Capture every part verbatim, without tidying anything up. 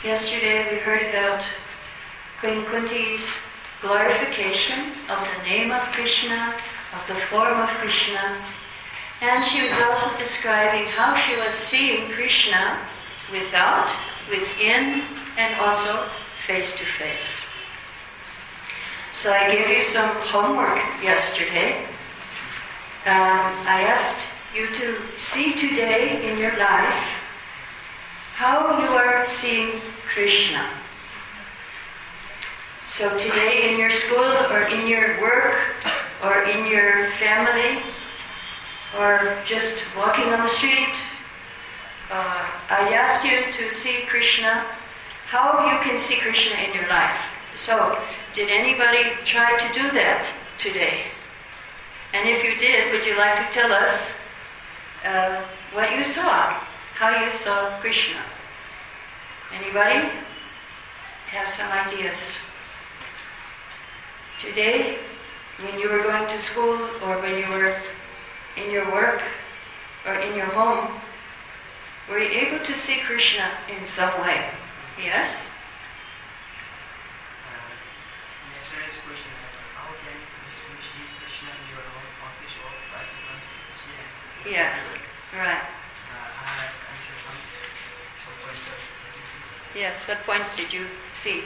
Yesterday we heard about Queen Kunti's glorification of the name of Krishna, of the form of Krishna, and she was also describing how she was seeing Krishna without, within, and also face to face. So I gave you some homework yesterday. Um, I asked you to see today in your life how you are seeing Krishna. So today in your school or in your work or in your family or just walking on the street, uh, I asked you to see Krishna, how you can see Krishna in your life. So, did anybody try to do that today? And if you did, would you like to tell us uh, what you saw, how you saw Krishna? Anybody have some ideas? Today, when you were going to school or when you were in your work or in your home, were you able to see Krishna in some way? Yes? Uh, yesterday's question is how can you see Krishna in your own office or private life? Yes, right. Uh, I have answered some, some points of Yes, what points did you see?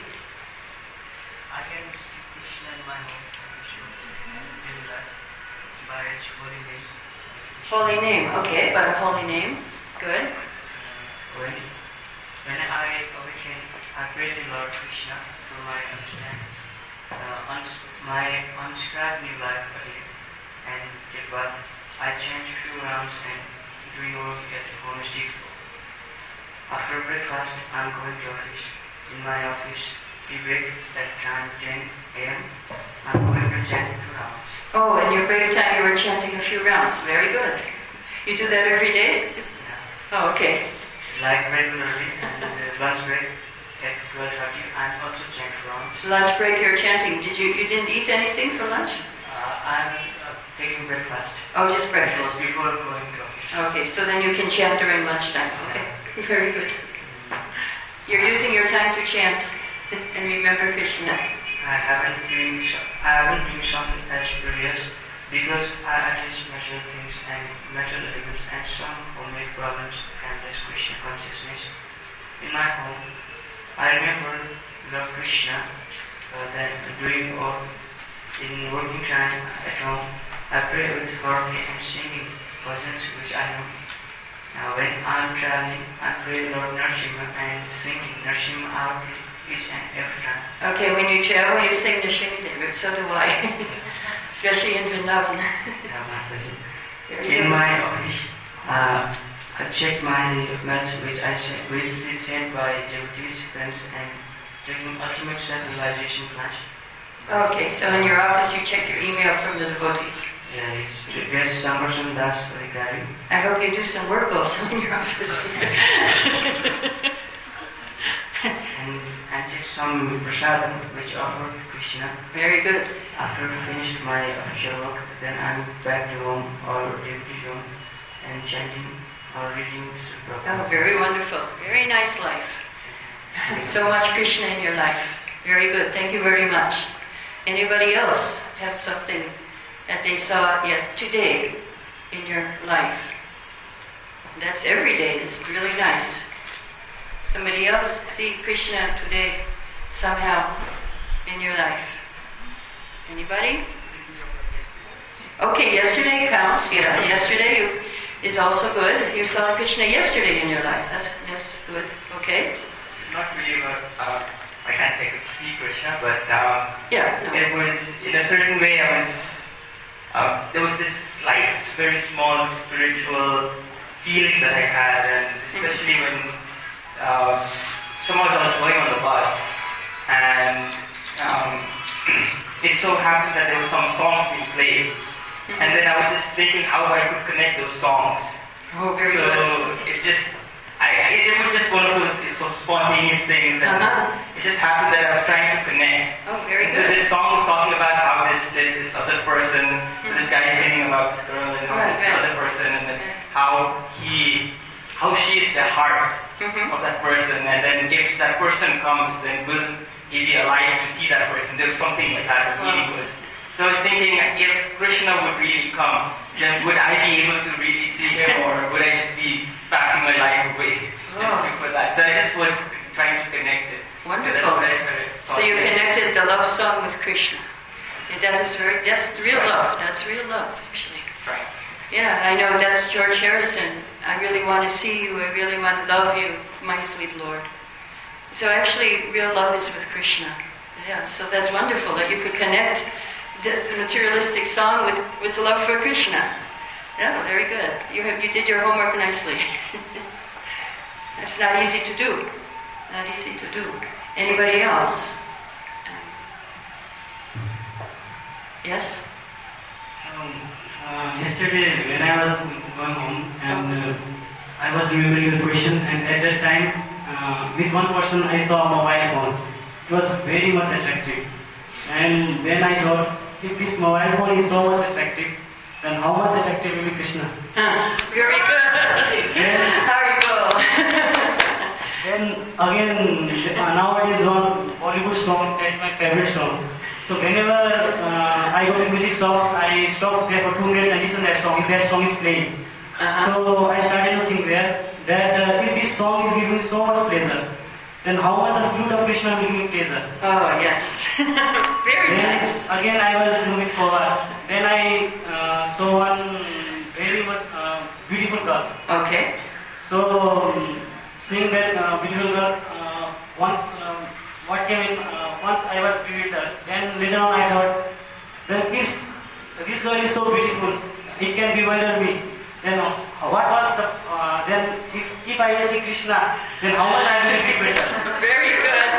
I can see Krishna in my home office or daily life by its holy name. Holy name, okay, but a holy name. Good. When, when I awaken, I pray to Lord Krishna for my understanding, uh, uns- my unscribed new life again, and get what I chant a few rounds and do your at home is deep. After breakfast, I'm going to office. In my office, tea break at time ten a.m. I'm going to chant two rounds. Oh, in your break time you were chanting a few rounds. Very good. You do that every day? Yeah. Oh, okay. Like regularly, and uh, lunch break at twelve thirty, I also chant rounds. Lunch break you're chanting. Did you, you didn't eat anything for lunch? Uh, I'm uh, taking breakfast. Oh, just breakfast. Before, before going to office. Okay, so then you can chant during lunchtime. Okay, very good. You're using your time to chant and remember Krishna. I haven't been so, I haven't been something as previous because I just measure things and measure elements and some homemade problems and less Krishna consciousness. In my home, I remember Lord Krishna, uh, then doing all in working time at home. I pray with heart and singing bhajans which I know. Now when I'm traveling, I pray Lord Narasimha and singing Narasimha out each and every time. Okay, when you travel, you sing the Srinivas, so do I. Especially in Vrindavan. Yeah, my pleasure. Very In good. my office, uh, I check my documents which I sent, which is sent by devotees, friends, and taking ultimate self-realization class. Okay, so in your office you check your email from the devotees. Yeah, it's yes, Sambarsan Das Adhikari. I hope you do some work also in your office. and and check some prasadam which offered to Krishna. Very good. After finished my official work, then I'm back to home or devotee home and chanting or reading Sri Oh, very wonderful. Very nice life. So much Krishna in your life. Very good. Thank you very much. Anybody else have something that they saw, yes, today in your life? That's every day. It's really nice. Somebody else see Krishna today somehow in your life? Anybody? Okay, yesterday counts. Yeah, yesterday you, is also good. You saw Krishna yesterday in your life. That's, that's good. Okay. Not really, but uh, I can't say I could see Krishna, but uh, Yeah. No. it was in a certain way. I was uh, there was this slight, very small spiritual feeling that I had, and especially when uh, someone I was going on the bus, and um, it so happened that there were some songs being played, and then I was just thinking how I could connect those songs. Oh, very so good. it just. I, it was just one of those sort of spontaneous things, and Uh-huh. it just happened that I was trying to connect. Oh, very And so good. this song was talking about how this there's this other person, so this guy is singing about this girl, and how Right, this right. other person, and then how he how she is the heart Mhm. of that person, and then if that person comes, then will he be alive to see that person? There was something like that. The meaning was. So I was thinking, if Krishna would really come, then would I be able to really see him, or would I just be passing my life away just Oh. to, for that? So I just was trying to connect it. Wonderful. So that's what I heard. So you connected the love song with Krishna. Yeah, that is very, that's real love. That's real love, actually. Right. Yeah, I know that's George Harrison. I really want to see you. I really want to love you, my sweet Lord. So actually, real love is with Krishna. Yeah, so that's wonderful that you could connect this materialistic song with, with the love for Krishna. Yeah, very good. You have you did your homework nicely. It's not easy to do. Not easy to do. Anybody else? Yes? So, uh, yesterday when I was going home and uh, I was remembering the question, and at that time uh, with one person I saw a mobile phone. It was very much attractive, and then I thought, if this mobile phone is so much attractive, then how much attractive will be Krishna? Huh, very good. Haribol. Then again, uh, nowadays one Bollywood song, that's my favorite song. So whenever uh, I go to music shop, I stop there for two minutes and listen to that song, if that song is playing. Uh-huh. So I started to think there that uh, if this song is giving me so much pleasure, then how much the flute of Krishna will give me pleasure? Oh, yes. Very Then nice. again I was moving forward. Then I uh, saw one very much uh, beautiful girl. Okay. So um, seeing that uh, beautiful girl, uh, once um, what came in, uh, once I was with her, then later on I thought, then if this girl is so beautiful, it can bewilder me. Then uh, what was the, uh, then if, if I see Krishna, then how much I will be better. Very good.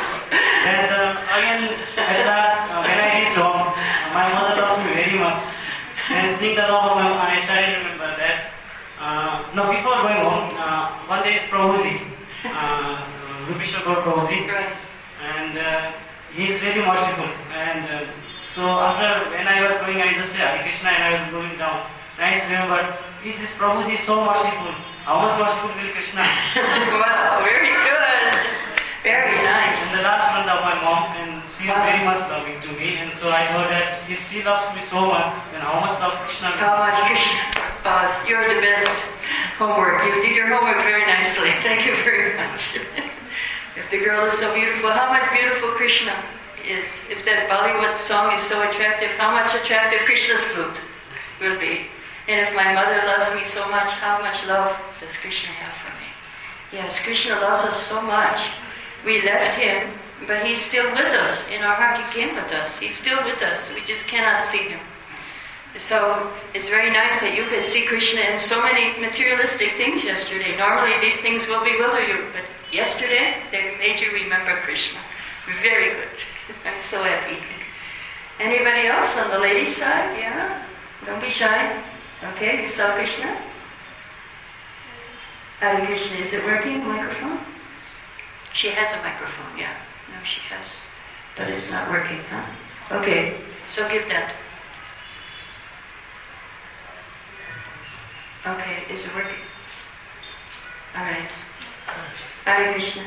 And uh, again, at last, uh, when I reached home, uh, my mother loves me very much. And seeing the love of my mom, I started to remember that. Uh, no, before going home, uh, one day is Prabhuji, uh, Rupeshwar Gaur Prabhuji, Right. and uh, he is really merciful. And uh, so after, when I was going, I just said Hare Krishna, and I was going down. And I remembered, is this Prabhuji so merciful? How much merciful will Krishna? Wow, very good. Very nice. And the last friend of my mom, and she is very much loving to me, and so I thought that if she loves me so much, then how much love Krishna will How much Krishna? Uh, you're the best homework. You did your homework very nicely. Thank you very much. If the girl is so beautiful, how much beautiful Krishna is? If that Bollywood song is so attractive, how much attractive Krishna's flute will be? And if my mother loves me so much, how much love does Krishna have for me? Yes, Krishna loves us so much. We left him, but he's still with us. In our heart, he came with us. He's still with us. We just cannot see him. So it's very nice that you could see Krishna in so many materialistic things yesterday. Normally these things will bewilder you, but yesterday they made you remember Krishna. Very good. I'm so happy. Anybody else on the ladies' side? Yeah? Don't be shy. Okay, you saw Krishna? Hare Krishna, is it working? Microphone? She has a microphone, yeah. No, she has. But it's not working, huh? Okay, so give that. Okay, is it working? Alright. Hare Krishna.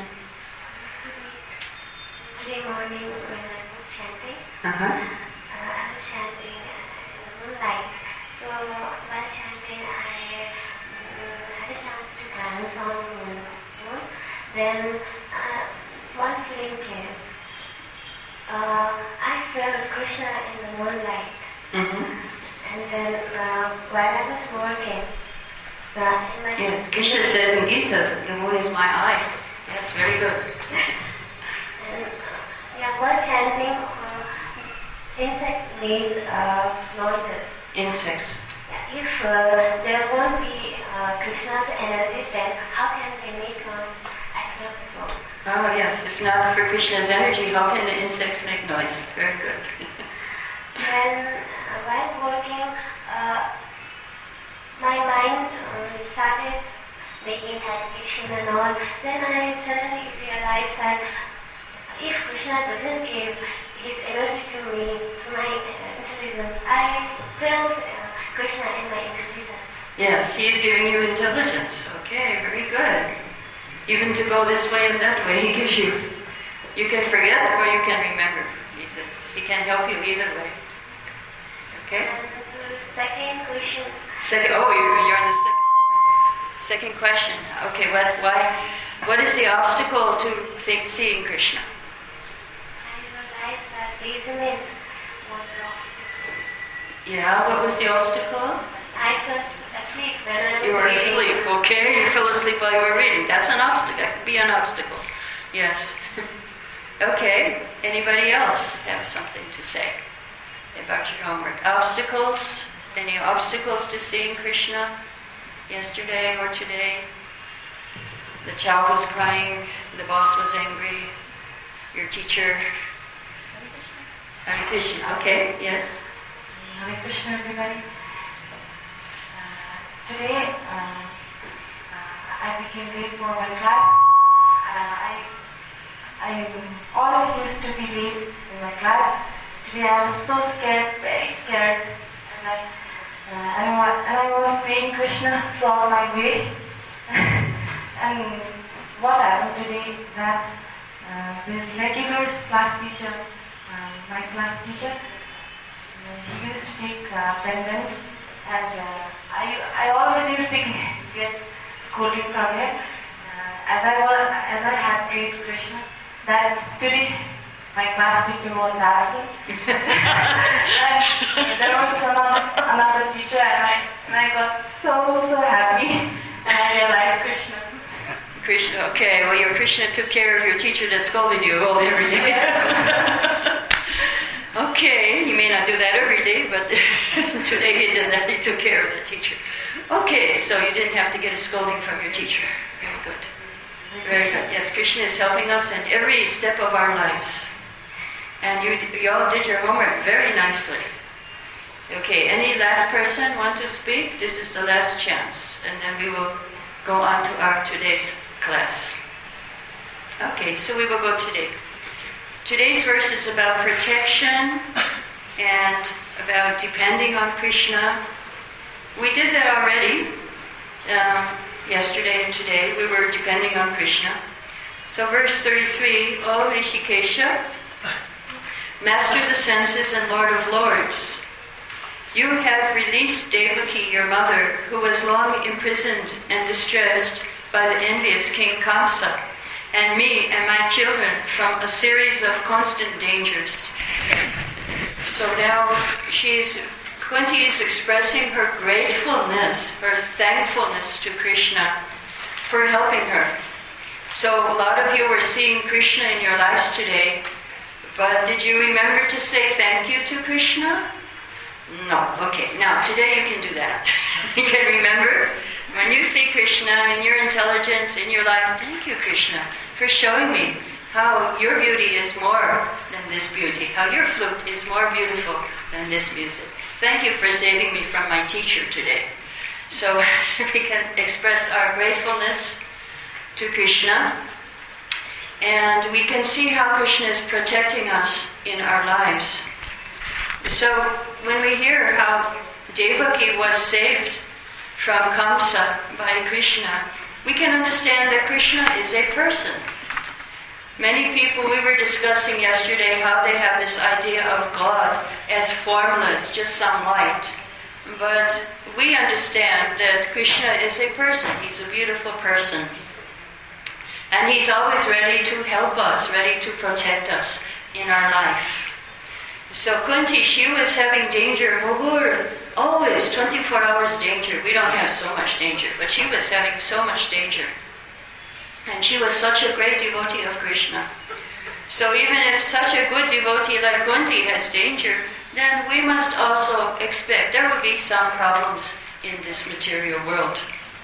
Today morning when I was chanting, Uh-huh. uh, I was chanting in the moonlight. So while chanting, I um, had a chance to glance on the moon. Then uh, one feeling came. Uh, I felt Krishna in the moonlight. Mm-hmm. And then uh, while I was working, uh, in my Yes, Krishna says in Gita, the moon is my eye. Yes, very good. And, uh, yeah, while chanting, uh, insects made uh, noises. Insects. Yeah, if uh, there won't be uh, Krishna's energy, then how can they make noise? I felt so. Oh yes, if not for Krishna's energy, how can the insects make noise? Very good. Then, uh, while working, uh, my mind um, started making meditation and all. Then I suddenly realized that if Krishna doesn't give his energy to me, to my uh, intelligence, I felt uh, Krishna in my intelligence. Yes, he's giving you intelligence. Okay, very good. Even to go this way and that way, he gives you. You can forget or you can remember. He says he can help you either way. Okay? And the second question. Second. Oh, you're, you're on the second. Second question. Okay. What? Why? What is the obstacle to think, seeing Krishna? I realized that laziness was the obstacle. Yeah. What was the obstacle? I was asleep when I was You were reading. asleep. Okay. You fell asleep while you were reading. That's an obstacle. That could be an obstacle. Yes. Okay. Anybody else have something to say about your homework? Obstacles? Any obstacles to seeing Krishna yesterday or today? The child was crying, the boss was angry, your teacher. Hare Krishna. Okay, yes. Hare Krishna, everybody. Uh, today, uh, uh, I became late for my class. Uh, I, I always used to be late in my class. Today I was so scared, very scared, and I, uh, and, I, and I was praying Krishna throughout my way. And what happened today is that uh, this regular class teacher, uh, my class teacher, uh, he used to take uh, attendance, and uh, I, I always used to get scolding from him. Uh, as I was, as I had prayed Krishna, that today my class teacher was absent, and there was another, another teacher, and I, and I got so so happy, and I realized Krishna. Krishna, okay, well your Krishna took care of your teacher that scolded you all every day. Okay, you may not do that every day, but today he did that, he took care of the teacher. Okay, so you didn't have to get a scolding from your teacher. Very good. Very good. Yes, Krishna is helping us in every step of our lives. And you, you all did your homework very nicely. Okay, any last person want to speak? This is the last chance. And then we will go on to our today's class. Okay, so we will go today. Today's verse is about protection and about depending on Krishna. We did that already. Um, yesterday and today we were depending on Krishna. So verse thirty-three, O Rishikesha, Master of the senses and Lord of lords, you have released Devaki, your mother, who was long imprisoned and distressed by the envious King Kamsa, and me and my children from a series of constant dangers. So now she's, Kunti is expressing her gratefulness, her thankfulness to Krishna for helping her. So a lot of you were seeing Krishna in your lives today, but did you remember to say thank you to Krishna? No. Okay, now today you can do that. You can remember, when you see Krishna in your intelligence, in your life, thank you Krishna for showing me how your beauty is more than this beauty, how your flute is more beautiful than this music. Thank you for saving me from my teacher today. So we can express our gratefulness to Krishna, and we can see how Krishna is protecting us in our lives. So when we hear how Devaki was saved from Kamsa by Krishna, we can understand that Krishna is a person. Many people, we were discussing yesterday how they have this idea of God as formless, just some light. But we understand that Krishna is a person. He's a beautiful person. And he's always ready to help us, ready to protect us in our life. So Kunti, she was having danger, Muhur, always twenty-four hours danger. We don't have so much danger, but she was having so much danger. And she was such a great devotee of Krishna. So even if such a good devotee like Kunti has danger, then we must also expect there will be some problems in this material world.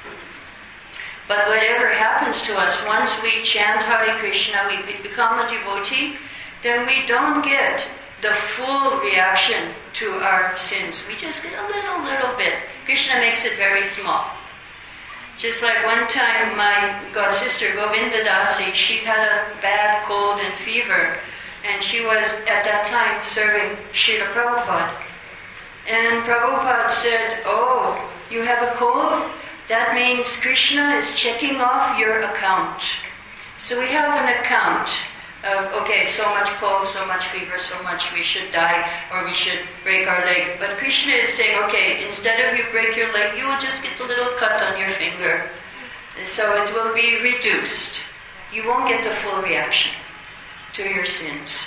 But whatever happens to us, once we chant Hare Krishna, we become a devotee, then we don't get the full reaction to our sins. We just get a little, little bit. Krishna makes it very small. Just like one time my god sister Govinda Dasi, she had a bad cold and fever, and she was at that time serving Srila Prabhupada. And Prabhupada said, oh, you have a cold, that means Krishna is checking off your account. So we have an account of, okay, so much cold, so much fever, so much we should die, or we should break our leg. But Krishna is saying, okay, instead of you break your leg, you will just get a little cut on your finger. And so it will be reduced. You won't get the full reaction to your sins.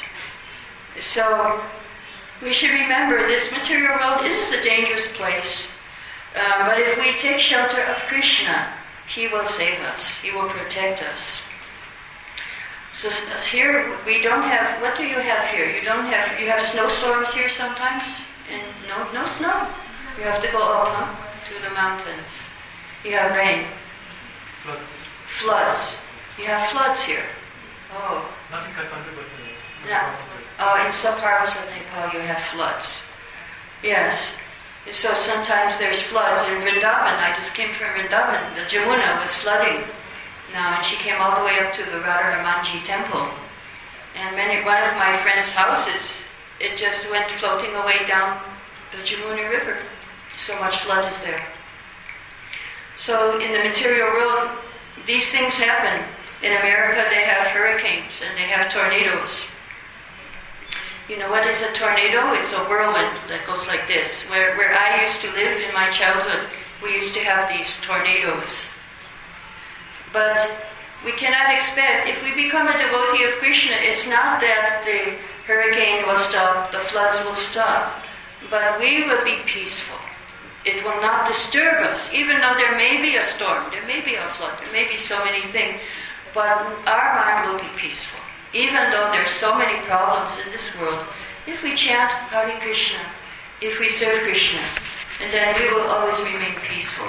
So we should remember this material world is a dangerous place. Uh, but if we take shelter of Krishna, He will save us. He will protect us. So here we don't have, what do you have here? You don't have, you have snowstorms here sometimes? And no, no snow. You have to go up, huh? To the mountains. You have rain. Floods. Floods. You have floods here. Oh. Nothing can contribute to it. No. Oh, in some parts of Nepal you have floods. Yes. So sometimes there's floods in Vrindavan. I just came from Vrindavan. The Jamuna was flooding now, and she came all the way up to the Radharamanji temple. And many, one of my friend's houses, it just went floating away down the Jamuna River. So much flood is there. So in the material world, these things happen. In America, they have hurricanes and they have tornadoes. You know what is a tornado? It's a whirlwind that goes like this. Where, where I used to live in my childhood, we used to have these tornadoes. But we cannot expect, if we become a devotee of Krishna, it's not that the hurricane will stop, the floods will stop, but we will be peaceful. It will not disturb us, even though there may be a storm, there may be a flood, there may be so many things, but our mind will be peaceful. Even though there's so many problems in this world, if we chant Hare Krishna, if we serve Krishna, and then we will always remain peaceful.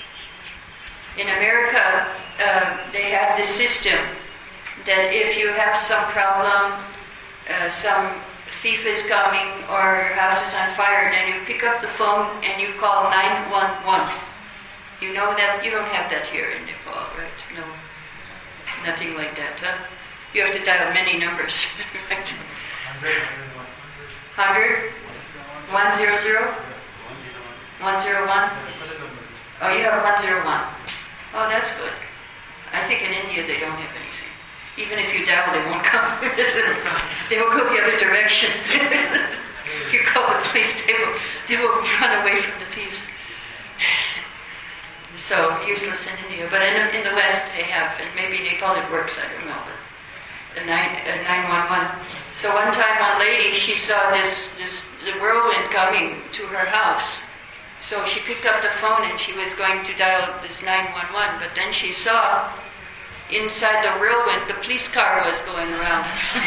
In America, uh, they have this system that if you have some problem, uh, some thief is coming, or your house is on fire, then you pick up the phone and you call nine one one. You know that? You don't have that here in Nepal, right? No, nothing like that, huh? You have to dial many numbers, right? Hundred? One zero zero? One zero one? Oh, you have one zero one. Oh, that's good. I think in India they don't have anything. Even if you dial, they won't come. They will go the other direction. If you call the police, they will, they will run away from the thieves. So, useless in India. But in, in the West they have, and maybe Nepal it works, I don't know. But the nine one one. So one time one lady, she saw this, this the whirlwind coming to her house. So she picked up the phone and she was going to dial this nine one one, but then she saw inside the whirlwind the police car was going around.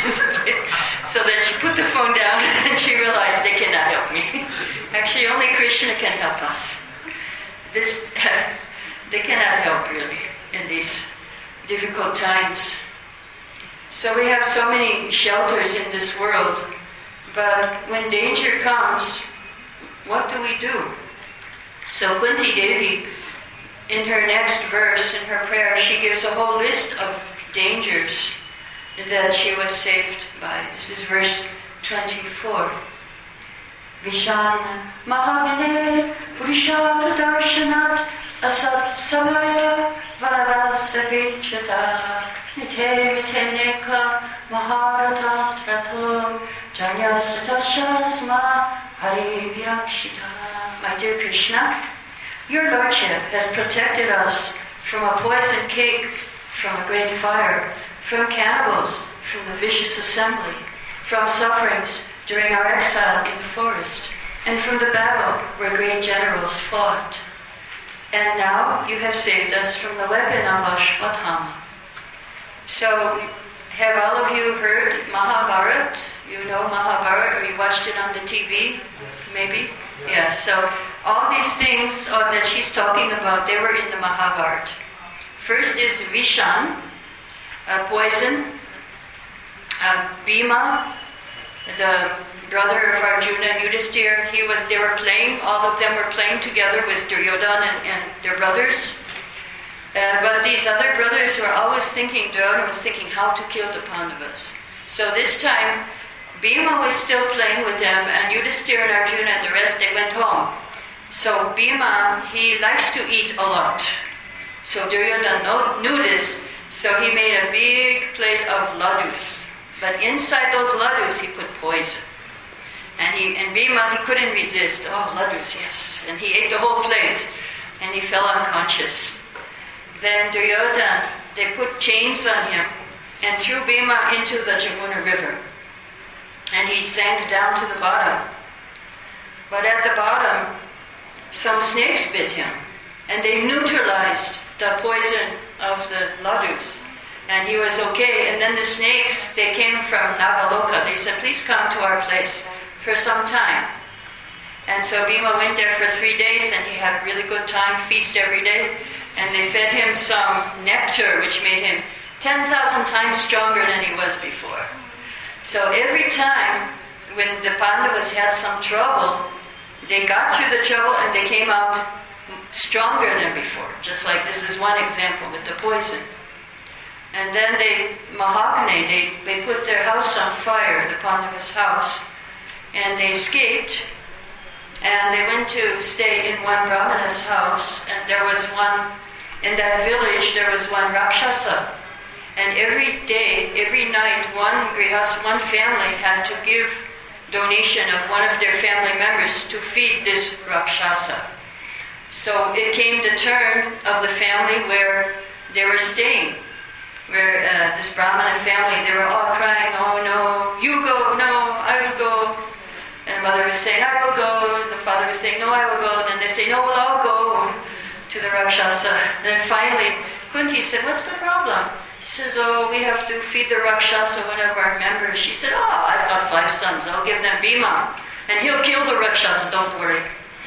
So then she put the phone down and she realized they cannot help me. Actually, only Krishna can help us. This they cannot help really in these difficult times. So we have so many shelters in this world, but when danger comes, what do we do? So Kunti Devi, in her next verse, in her prayer, she gives a whole list of dangers that she was saved by. This is verse twenty-four. Vishan Mahavine Purishar Darshanat Asat Sabhaya Varavasapinchata Mite Mite Neka Maharatastrato Janyastatasya Hari Virakshita. My dear Krishna, your Lordship has protected us from a poison cake, from a great fire, from cannibals, from the vicious assembly, from sufferings during our exile in the forest, and from the battle where great generals fought. And now you have saved us from the weapon of Ashwatthama. So, have all of you heard Mahabharata? You know Mahabharata, or you watched it on the T V, maybe? Yes, so all these things uh, that she's talking about, they were in the Mahabharata. First is Vishan, uh, poison. Uh, Bhima, the brother of Arjuna and Yudhisthira, he was, they were playing, all of them were playing together with Duryodhana and, and their brothers. Uh, but these other brothers were always thinking, Duryodhana was thinking how to kill the Pandavas. So this time, Bhima was still playing with them, and Yudhisthira and Arjuna and the rest, they went home. So Bhima, he likes to eat a lot. So Duryodhana knew this, so he made a big plate of ladus. But inside those ladus, he put poison. And he and Bhima, he couldn't resist. Oh, ladus, yes. And he ate the whole plate, and he fell unconscious. Then Duryodhana, they put chains on him and threw Bhima into the Jamuna river. And he sank down to the bottom. But at the bottom, some snakes bit him, and they neutralized the poison of the ladus. And he was okay. And then the snakes, they came from Nagaloka. They said, please come to our place for some time. And so Bhima went there for three days, and he had a really good time, feast every day. And they fed him some nectar, which made him ten thousand times stronger than he was before. So every time when the Pandavas had some trouble, they got through the trouble and they came out stronger than before. Just like this is one example with the poison. And then they, Mahagni, they, they put their house on fire, the Pandavas' house, and they escaped. And they went to stay in one Brahmana's house, and there was one, in that village, there was one Rakshasa. And every day, every night, one grihas, one family had to give donation of one of their family members to feed this Rakshasa. So it came the turn of the family where they were staying, where uh, this Brahmana family, they were all crying, oh no, you go, no, I will go. And the mother was saying, I will go. And the father was saying, no, I will go. And then they say, no, we'll all go to the Rakshasa. And then finally, Kunti said, what's the problem? She says, oh, we have to feed the Rakshasa, one of our members. She said, oh, I've got five sons. I'll give them Bhima. And he'll kill the Rakshasa, don't worry.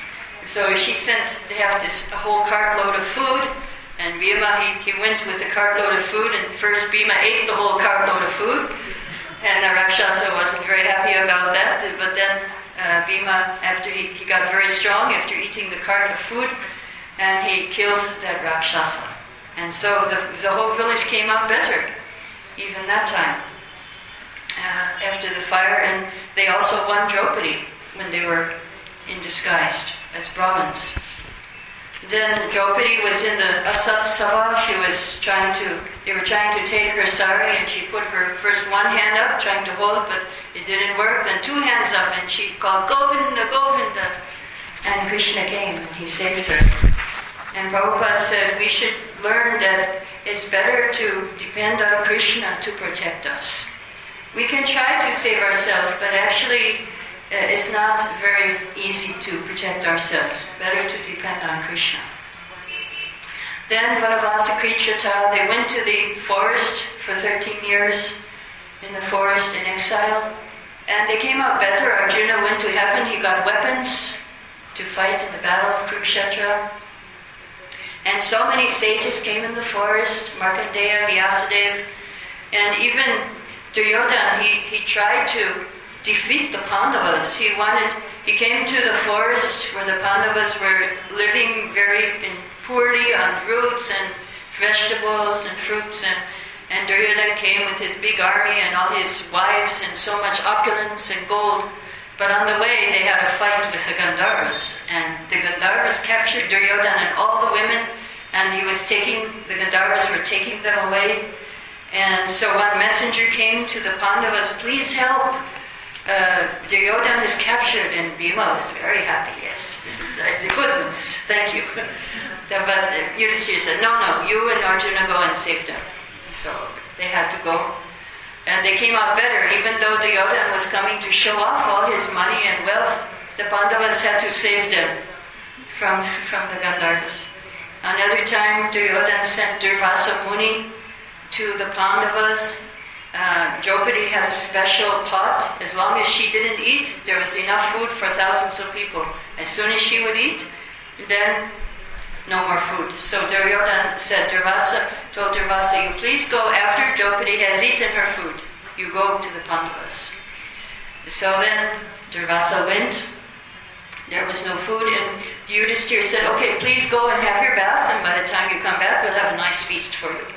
So she sent, they have this a whole cartload of food. And Bhima, he, he went with a cartload of food. And first Bhima ate the whole cartload of food. And the Rakshasa wasn't very happy about that. But then uh, Bhima, after he, he got very strong, after eating the cart of food, and he killed that Rakshasa. And so the, the whole village came out better, even that time, uh, after the fire. And they also won Draupadi when they were in disguise as Brahmins. Then Draupadi was in the Asat Sabha. She was trying to, they were trying to take her sari, and she put her first one hand up, trying to hold, but it didn't work. Then two hands up, and she called, Govinda, Govinda. And Krishna came, and he saved her. And Prabhupada said we should learn that it's better to depend on Krishna to protect us. We can try to save ourselves, but actually uh, it's not very easy to protect ourselves. Better to depend on Krishna. Then Vanavasa Krichata, they went to the forest for thirteen years, in the forest in exile, and they came out better. Arjuna went to heaven, he got weapons to fight in the battle of Kurukshetra. And so many sages came in the forest, Markandeya, Vyasadeva, and even Duryodhana, he, he tried to defeat the Pandavas. He wanted, he came to the forest where the Pandavas were living very in, poorly on roots and vegetables and fruits, and, and Duryodhana came with his big army and all his wives and so much opulence and gold. But on the way, they had a fight with the Gandharvas, and the Gandharvas captured Duryodhana and all the women, and he was taking, the Gandharvas were taking them away. And so one messenger came to the Pandavas, please help, uh, Duryodhana is captured, and Bhima was very happy, yes, this is uh, the good news, thank you. But uh, Yudhishthira said, no, no, you and Arjuna go and save them. So they had to go. And they came out better, even though Duryodhana was coming to show off all his money and wealth. The Pandavas had to save them from, from the Gandharvas. Another time, Duryodhana sent Durvasa Muni to the Pandavas. Uh, Draupadi had a special pot. As long as she didn't eat, there was enough food for thousands of people. As soon as she would eat, then no more food. So Duryodhana said, Durvasa told Durvasa, you please go after Draupadi has eaten her food. You go to the Pandavas. So then Durvasa went. There was no food, and Yudhishthira said, okay, please go and have your bath, and by the time you come back, we'll have a nice feast for you.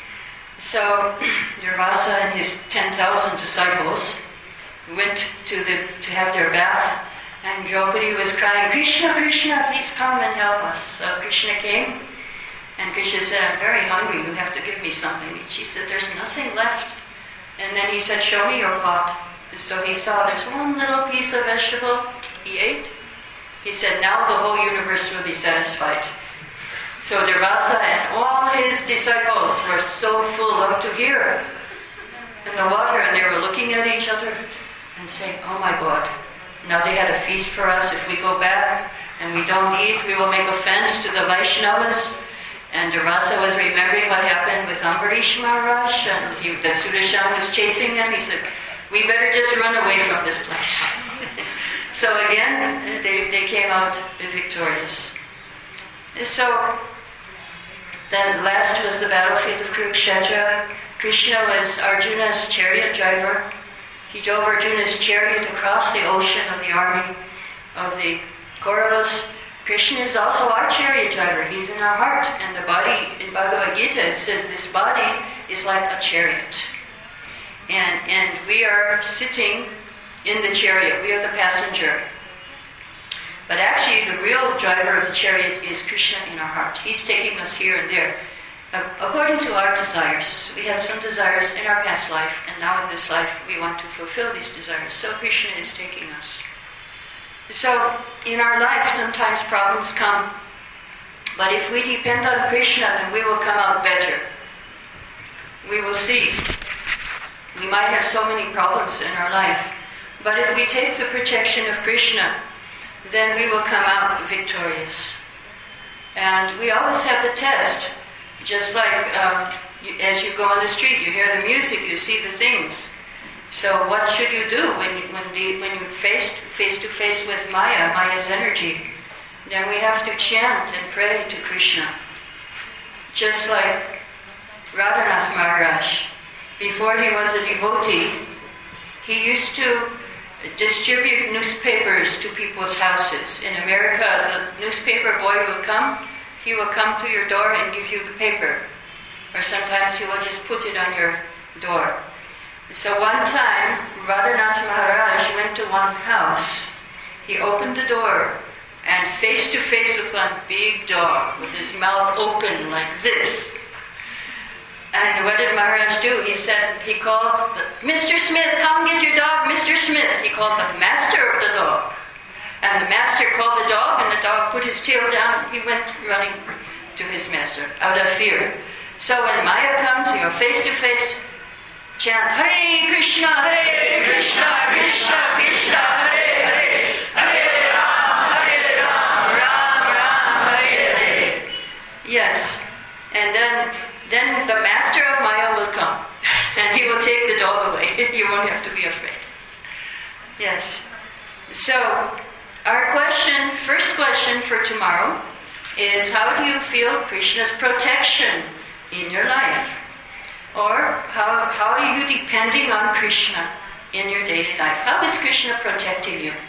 So Durvasa and his ten thousand disciples went to the to have their bath, And Draupadi was crying, Krishna, Krishna, please come and help us. So Krishna came, and Krishna said, I'm very hungry, you have to give me something. And she said, there's nothing left. And then he said, show me your pot. And so he saw there's one little piece of vegetable. He ate. He said, now the whole universe will be satisfied. So Durvasa and all his disciples were so full up to here in the water, and they were looking at each other and saying, oh my God, now they had a feast for us. If we go back and we don't eat, we will make offense to the Vaishnavas. And Durvasa was remembering what happened with Ambarish Maharaj, and he, the Sudarshan was chasing him. He said, we better just run away from this place. So again, they, they came out victorious. So, the last was the battlefield of Kurukshetra. Krishna was Arjuna's chariot driver. He drove Arjuna's chariot across the ocean of the army of the Kauravas. Krishna is also our chariot driver. He's in our heart. And the body, in Bhagavad Gita, it says this body is like a chariot. And, and we are sitting in the chariot. We are the passenger. But actually, the real driver of the chariot is Krishna in our heart. He's taking us here and there. According to our desires. We had some desires in our past life, and now in this life we want to fulfill these desires. So Krishna is taking us. So in our life sometimes problems come, but if we depend on Krishna, then we will come out better. We will see. We might have so many problems in our life, but if we take the protection of Krishna, then we will come out victorious. And we always have the test. Just like um, you, as you go on the street, you hear the music, you see the things. So what should you do when when the when you face face to face with Maya, Maya's energy? Then we have to chant and pray to Krishna. Just like Radhanath Maharaj, before he was a devotee, he used to distribute newspapers to people's houses. In America, the newspaper boy will come. He will come to your door and give you the paper. Or sometimes he will just put it on your door. So one time, Radhanath Maharaj went to one house. He opened the door, and face to face with one big dog, with his mouth open like this. And what did Maharaj do? He said, he called, Mister Smith, come get your dog, Mister Smith. He called the master of the dog. And the master called the dog, and the dog put his tail down. He went running to his master out of fear. So when Maya comes, you know, face to face, chant Hare Krishna, Hare Krishna, Krishna Krishna, Hare Hare, Hare Ram, Hare Ram, Ram Ram, Hare Hare. Yes, and then then the master of Maya will come, and he will take the dog away. You won't have to be afraid. Yes. So. Our question, first question for tomorrow is, how do you feel Krishna's protection in your life? Or how, how are you depending on Krishna in your daily life? How is Krishna protecting you?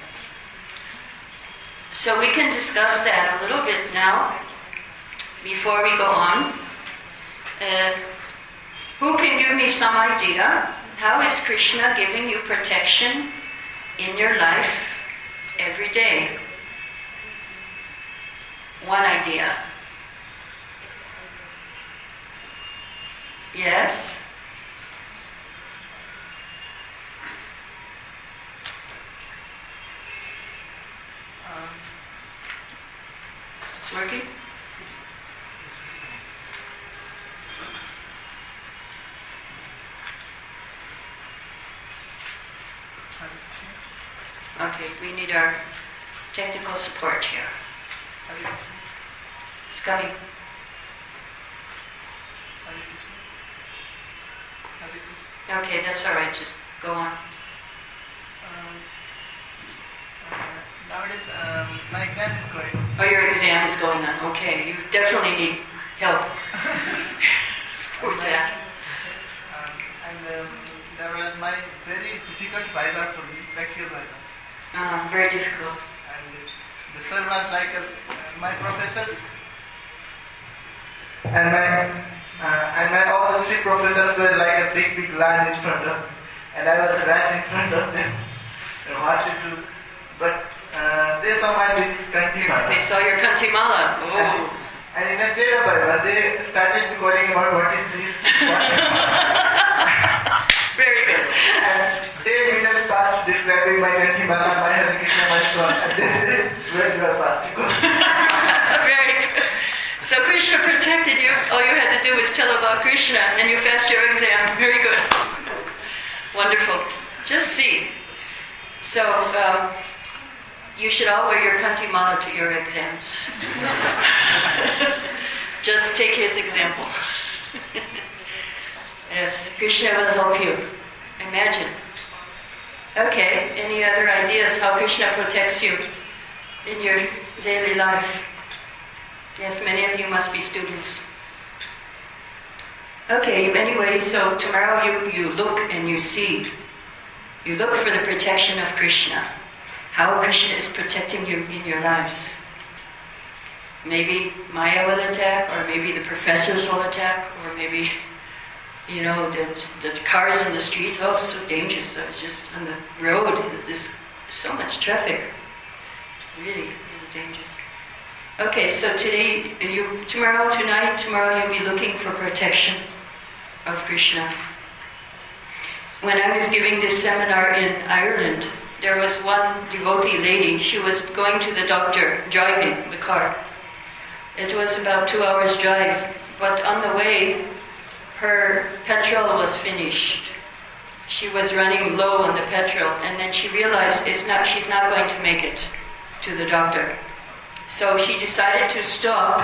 So we can discuss that a little bit now before we go on. Uh, who can give me some idea? How is Krishna giving you protection in your life every day? One idea. Yes? Um, It's working? Okay, we need our technical support here. It's coming. Okay, that's all right. Just go on. Um, uh, nowadays, um, my exam is going. Oh, your exam is going on. Okay, you definitely need help with that. Um, and um, there was my very difficult viva for me, practical viva. Uh, very difficult. And the sir was like a, uh, my professors. And my uh, and my all the three professors were like a big big land in front of me, and I was a rat in front of them. And what to do? But uh, they saw my this kanti mala. They saw your kanti mala. Oh. And in a Jeda Bible, they started worrying about what is this. Very good. And they immediately passed describing my kanti mala, my Hare Krishna, my son. And they said, where you are passed to go. Very good. So Krishna protected you. All you had to do was tell about Krishna and you passed your exam. Very good. Wonderful. Just see. So, um, you should all wear your kanti mala to your exams. Just take his example. Yes, Krishna will help you. Imagine. Okay, any other ideas how Krishna protects you in your daily life? Yes, many of you must be students. Okay, anyway, so tomorrow you, you look and you see. You look for the protection of Krishna. How Krishna is protecting you in your lives. Maybe Maya will attack, or maybe the professors will attack, or maybe, you know, the, the cars in the street. Oh, so dangerous. I was just on the road. There's so much traffic. Really, really dangerous. Okay, so today, you, tomorrow, tonight, tomorrow you'll be looking for protection of Krishna. When I was giving this seminar in Ireland, there was one devotee lady. She was going to the doctor, driving the car. It was about two hours drive, but on the way, her petrol was finished. She was running low on the petrol, and then she realized it's not. She's not going to make it to the doctor. So she decided to stop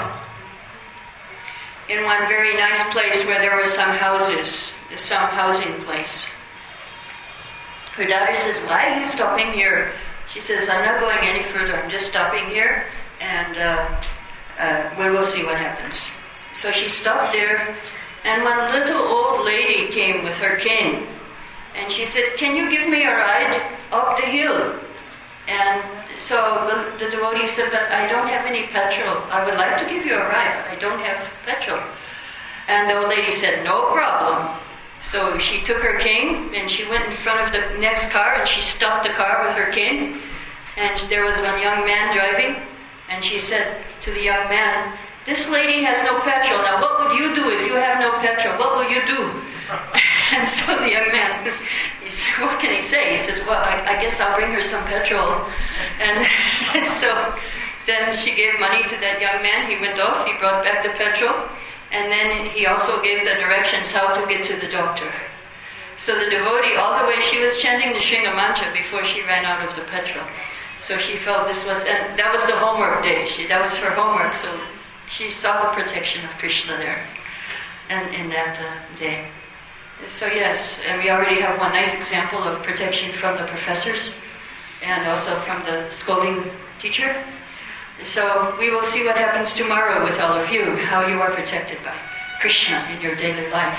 in one very nice place where there were some houses, some housing place. Her daughter says, why are you stopping here? She says, I'm not going any further. I'm just stopping here, and uh, uh, we will see what happens. So she stopped there, and one little old lady came with her cane. And she said, can you give me a ride up the hill? And so the, the devotee said, but I don't have any petrol. I would like to give you a ride, but I don't have petrol. And the old lady said, no problem. So she took her cane and she went in front of the next car and she stopped the car with her cane. And there was one young man driving, and she said to the young man, this lady has no petrol. Now what would you do if you have no petrol? What will you do? And so the young man, he said, what can he say? He says, well, I, I guess I'll bring her some petrol. And, and so then she gave money to that young man. He went off, he brought back the petrol. And then he also gave the directions how to get to the doctor. So the devotee, all the way, she was chanting the Shringa mantra before she ran out of the petrol. So she felt this was, and that was the homework day. She, that was her homework, so she saw the protection of Krishna there and in that uh, day. So yes, and we already have one nice example of protection from the professors and also from the scolding teacher. So we will see what happens tomorrow with all of you, how you are protected by Krishna in your daily life.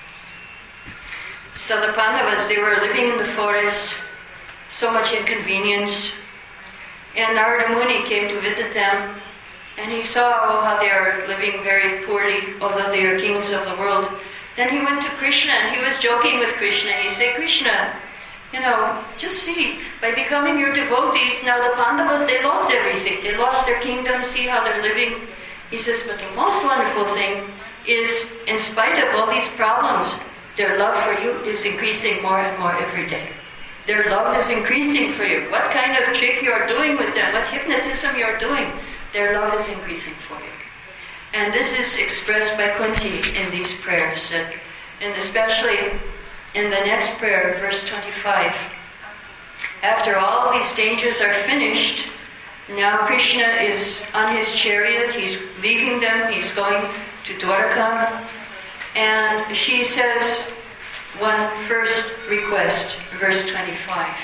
So the Pandavas, they were living in the forest, so much inconvenience. And Narada Muni came to visit them, and he saw how they are living very poorly, although they are kings of the world. Then he went to Krishna, and he was joking with Krishna. He said, Krishna, you know, just see, by becoming your devotees, now the Pandavas, they lost everything. They lost their kingdom, see how they're living. He says, but the most wonderful thing is, in spite of all these problems, their love for you is increasing more and more every day. Their love is increasing for you. What kind of trick you are doing with them, what hypnotism you are doing, their love is increasing for you. And this is expressed by Kunti in these prayers, and especially in the next prayer, verse twenty-five. After all these dangers are finished, now Krishna is on his chariot, he's leaving them, he's going to Dwarka, and she says one first request, verse twenty-five.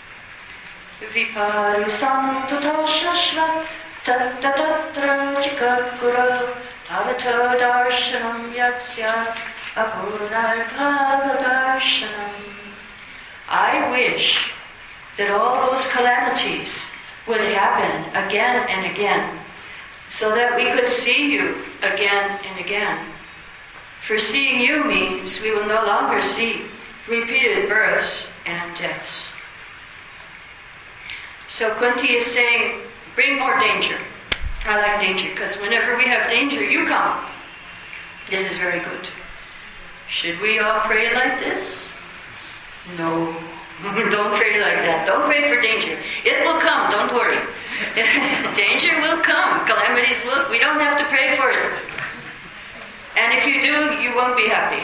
Viparusam tutashashva tatatatra chikakura avatar darshanam yatsya apurnar bhava darshanam. I wish that all those calamities would happen again and again, so that we could see you again and again. For seeing you means we will no longer see repeated births and deaths. So Kunti is saying, bring more danger. I like danger because whenever we have danger, you come. This is very good. Should we all pray like this? No. Don't pray like that. Don't pray for danger. It will come, don't worry. Danger will come. Calamities will. We don't have to pray for it. And if you do, you won't be happy.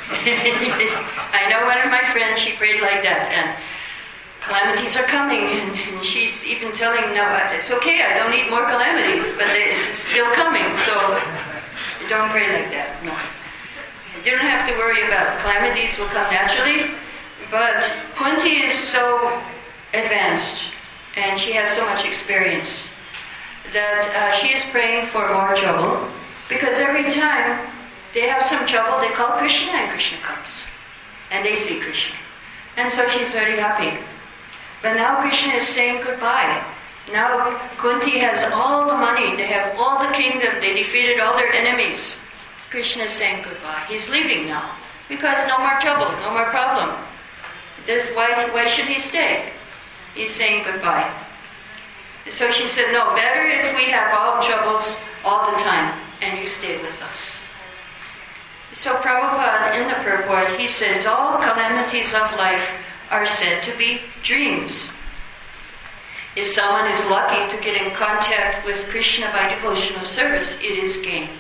I know one of my friends, she prayed like that. And calamities are coming. And, and she's even telling, no, it's okay, I don't need more calamities. But it's still coming. So don't pray like that. No. You don't have to worry about it. Calamities will come naturally. But Kunti is so advanced and she has so much experience that uh, she is praying for more trouble, because every time they have some trouble, they call Krishna and Krishna comes. And they see Krishna. And so she's very happy. But now Krishna is saying goodbye. Now Kunti has all the money, they have all the kingdom, they defeated all their enemies. Krishna is saying goodbye. He's leaving now because no more trouble, no more problem. This, why, why should he stay? He's saying goodbye. So she said, no, better if we have all troubles all the time and you stay with us. So Prabhupada, in the purport, he says, all calamities of life are said to be dreams. If someone is lucky to get in contact with Krishna by devotional service, it is gain.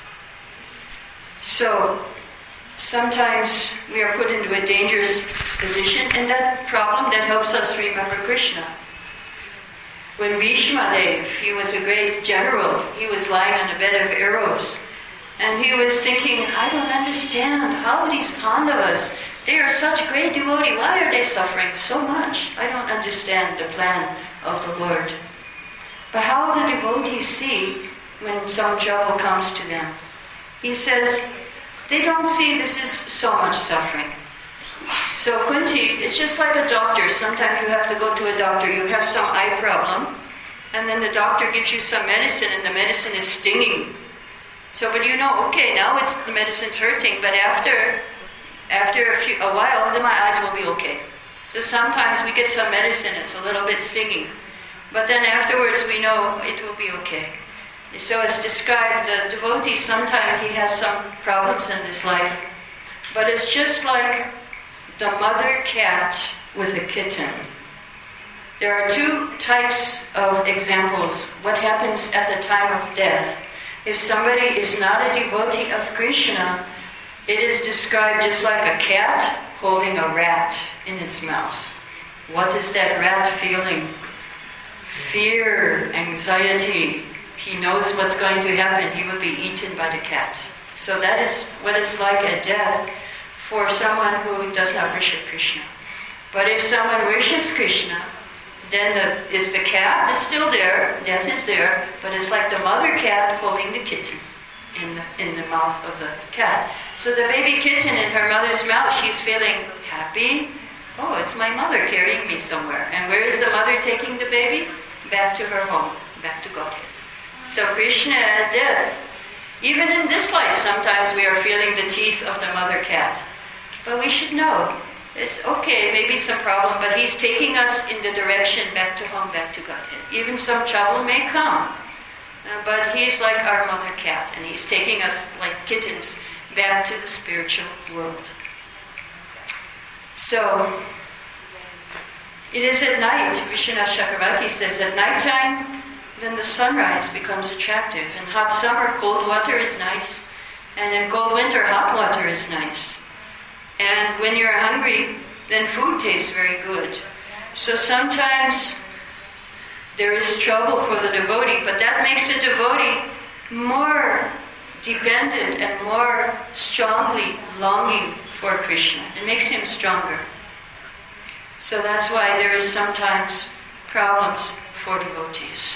So, sometimes we are put into a dangerous position, and that problem that helps us remember Krishna. When Bhishma Dev, he was a great general, he was lying on a bed of arrows, and he was thinking, I don't understand, how these Pandavas, they are such great devotees, why are they suffering so much? I don't understand the plan of the Lord. But how the devotees see when some trouble comes to them. He says, they don't see this is so much suffering. So Kunti, it's just like a doctor. Sometimes you have to go to a doctor. You have some eye problem, and then the doctor gives you some medicine, and the medicine is stinging. So, but you know, okay, now it's the medicine's hurting, but after, after a, few, a while, then my eyes will be okay. So sometimes we get some medicine, it's a little bit stinging, but then afterwards we know it will be okay. So it's described, the devotee, sometimes he has some problems in this life, but it's just like the mother cat with a kitten. There are two types of examples. What happens at the time of death? If somebody is not a devotee of Krishna, it is described just like a cat holding a rat in its mouth. What is that rat feeling? Fear, anxiety. He knows what's going to happen. He will be eaten by the cat. So that is what it's like at death for someone who does not worship Krishna. But if someone worships Krishna, then the, is the cat is still there, death is there, but it's like the mother cat holding the kitten in the, in the mouth of the cat. So the baby kitten in her mother's mouth, she's feeling happy. Oh, it's my mother carrying me somewhere. And where is the mother taking the baby? Back to her home, back to Godhead. So Krishna at death, even in this life, sometimes we are feeling the teeth of the mother cat. But we should know, it's okay, maybe some problem, but he's taking us in the direction back to home, back to Godhead. Even some trouble may come, uh, but he's like our mother cat, and he's taking us like kittens back to the spiritual world. So, it is at night, Vishwanath Chakravarti says, at nighttime, then the sunrise becomes attractive. In hot summer, cold water is nice, and in cold winter, hot water is nice. And when you're hungry, then food tastes very good. So sometimes there is trouble for the devotee, but that makes the devotee more dependent and more strongly longing for Krishna. It makes him stronger. So that's why there is sometimes problems for devotees.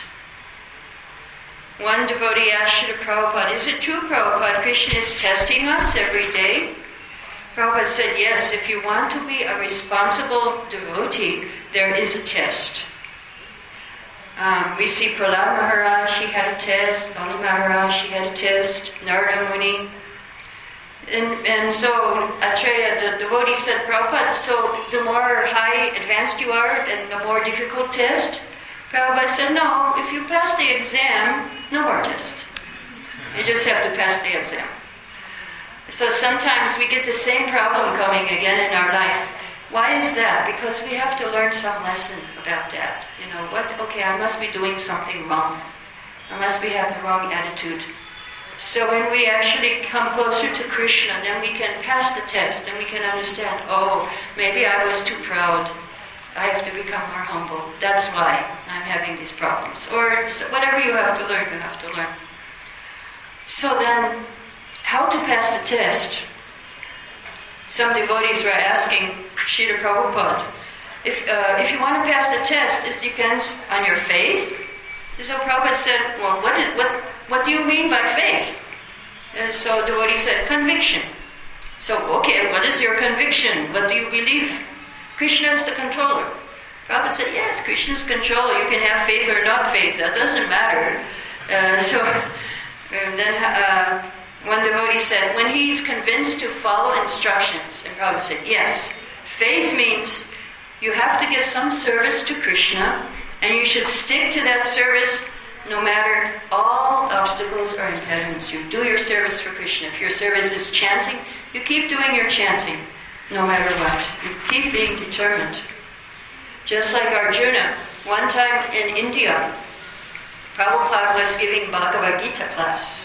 One devotee asked Srila Prabhupada, is it true, Prabhupada, Krishna is testing us every day? Prabhupada said, yes, if you want to be a responsible devotee, there is a test. Um, we see Prahlad Maharaj, he had a test, Bali Maharaj, he had a test, Narada Muni. And, and so Acharya, the devotee, said, Prabhupada, so the more high advanced you are, then the more difficult test? Prabhupada said, no, if you pass the exam, no more test. You just have to pass the exam. So sometimes we get the same problem coming again in our life. Why is that? Because we have to learn some lesson about that. You know, what, okay, I must be doing something wrong. I must be having the wrong attitude. So when we actually come closer to Krishna, then we can pass the test and we can understand, oh, maybe I was too proud. I have to become more humble. That's why I'm having these problems. Or so whatever you have to learn, you have to learn. So then, how to pass the test? Some devotees were asking Srila Prabhupada, if, uh, if you want to pass the test, it depends on your faith. So Prabhupada said, well, what, is, what, what do you mean by faith? And so the devotee said, conviction. So, okay, what is your conviction? What do you believe? Krishna is the controller. Prabhupada said, yes, Krishna is controller. You can have faith or not faith. That doesn't matter. Uh, so and then uh, one devotee said, when he's convinced to follow instructions, and Prabhupada said, yes, faith means you have to give some service to Krishna, and you should stick to that service no matter all obstacles or impediments. You do your service for Krishna. If your service is chanting, you keep doing your chanting no matter what. You keep being determined. Just like Arjuna, one time in India, Prabhupada was giving Bhagavad Gita class.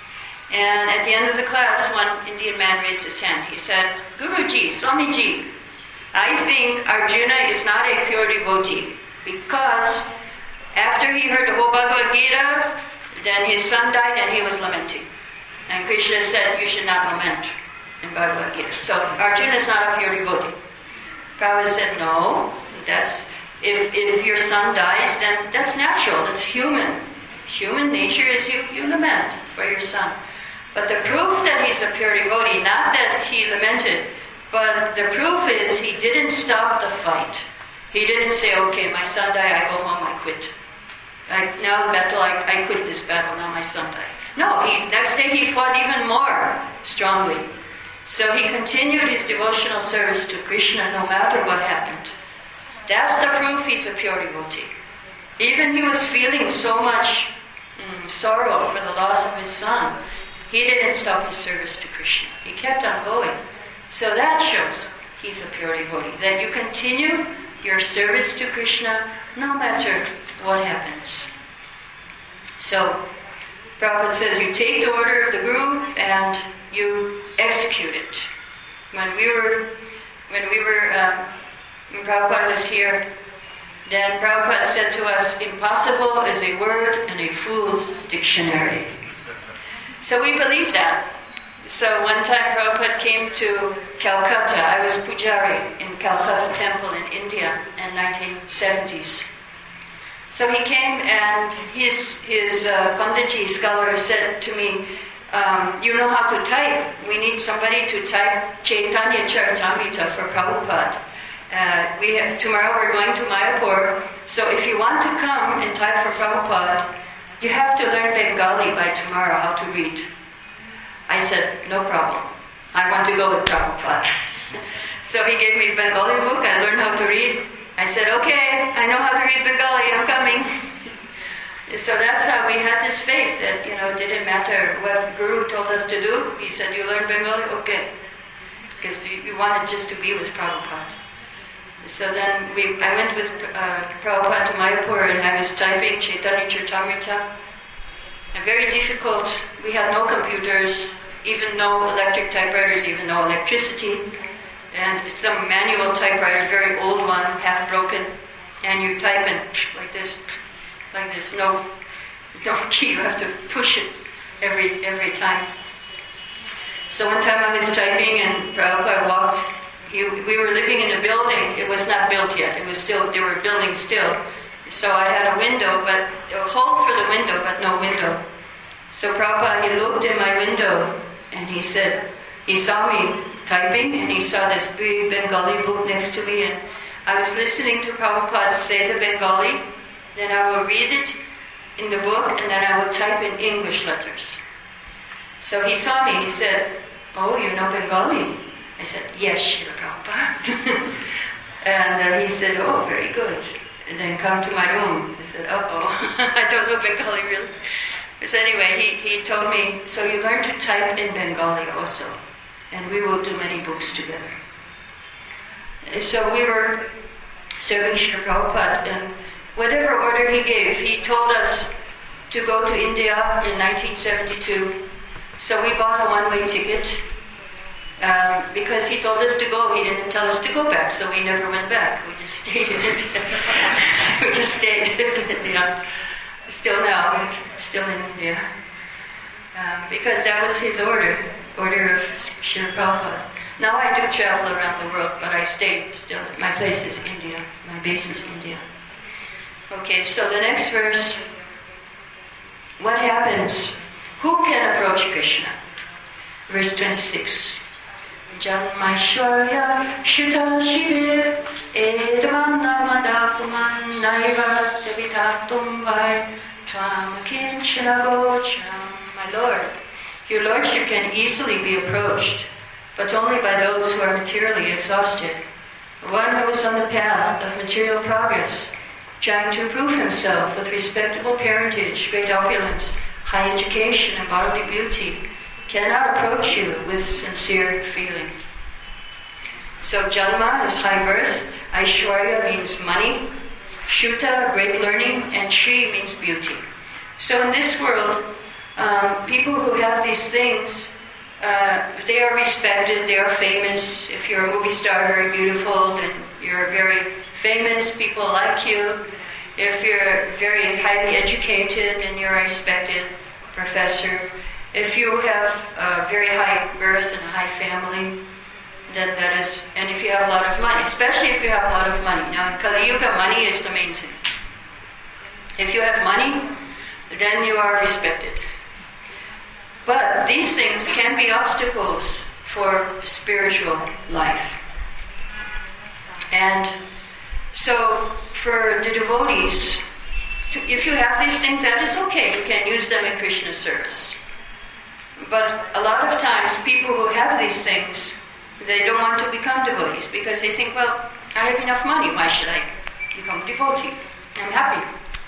And at the end of the class, one Indian man raised his hand. He said, Guruji, Swamiji, I think Arjuna is not a pure devotee because after he heard the whole Bhagavad Gita, then his son died and he was lamenting. And Krishna said, you should not lament in Bhagavad Gita. So Arjuna is not a pure devotee. Prabhupada said, no, that's if if your son dies, then that's natural, that's human. Human nature is you, you lament for your son. But the proof that he's a pure devotee, not that he lamented, but the proof is he didn't stop the fight. He didn't say, okay, my son died, I go home, I quit. I, now battle, I, I quit this battle, now my son died. No, he, next day he fought even more strongly. So he continued his devotional service to Krishna no matter what happened. That's the proof he's a pure devotee. Even he was feeling so much mm, sorrow for the loss of his son, he didn't stop his service to Krishna. He kept on going. So that shows he's a pure devotee, that you continue your service to Krishna no matter what happens. So Prabhupada says you take the order of the Guru and you execute it. When we were, when we were, um, when Prabhupada was here, then Prabhupada said to us, impossible is a word in a fool's dictionary. So we believe that. So one time Prabhupada came to Calcutta. I was Pujari in Calcutta Temple in India in nineteen seventies. So he came and his, his uh, Panditji scholar said to me, um, you know how to type. We need somebody to type Chaitanya Charitamrita for Prabhupada. Uh, we have, tomorrow we're going to Mayapur, so if you want to come and type for Prabhupada, you have to learn Bengali by tomorrow, how to read. I said, no problem. I want to go with Prabhupada. So he gave me a Bengali book, I learned how to read. I said, okay, I know how to read Bengali, I'm coming. So that's how we had this faith that, you know, it didn't matter what Guru told us to do. He said, you learn Bengali? Okay. Because we wanted just to be with Prabhupada. So then we, I went with uh, Prabhupada to Mayapur and I was typing Chaitanya Charitamrita. And very difficult. We had no computers, even no electric typewriters, even no electricity. And some manual typewriter, very old one, half broken. And you type in like this, like this. No, no key. You have to push it every every time. So one time I was typing and Prabhupada walked. He, we were living in a building. It was not built yet. It was still, they were building still. So I had a window, but a hole for the window, but no window. So Prabhupada, he looked in my window and he said, he saw me typing and he saw this big Bengali book next to me, and I was listening to Prabhupada say the Bengali, then I will read it in the book and then I will type in English letters. So he saw me, he said, oh, you know Bengali? I said, yes, Srila Prabhupada. And uh, he said, oh, very good. and then come to my room. I said, uh-oh, I don't know Bengali really. So anyway, he, he told me, so you learn to type in Bengali also, and we will do many books together. So we were serving Srila Prabhupada, and whatever order he gave, he told us to go to India in nineteen seventy-two. So we bought a one-way ticket. Um, because he told us to go, he didn't tell us to go back, so we never went back. We just stayed in India. we just stayed in India. Still now, we're still in India. Um, because that was his order, order of Srila Prabhupada. Now I do travel around the world, but I stay still. My place is India. My base is India. Okay, so the next verse. What happens? Who can approach Krishna? Verse twenty-six. Janmaishwarya Shuta Shivir Edamannamadapuman Naiva Devitatum Vai Twamakinchanagocham. My Lord, your Lordship can easily be approached, but only by those who are materially exhausted. One who is on the path of material progress, trying to prove himself with respectable parentage, great opulence, high education, and bodily beauty, cannot approach you with sincere feeling. So Janma is high birth, Aishwarya means money, Shuta, great learning, and Shri means beauty. So in this world, um, people who have these things, uh, they are respected, they are famous. If you're a movie star, very beautiful, then you're very famous, people like you. If you're very highly educated, then you're a respected professor. If you have a very high birth and a high family, then that is, and if you have a lot of money, especially if you have a lot of money. Now in Kali Yuga, money is the main thing. If you have money, then you are respected. But these things can be obstacles for spiritual life. And so for the devotees, if you have these things, that is okay. You can use them in Krishna service. But a lot of times, people who have these things, they don't want to become devotees because they think, well, I have enough money, why should I become a devotee? I'm happy.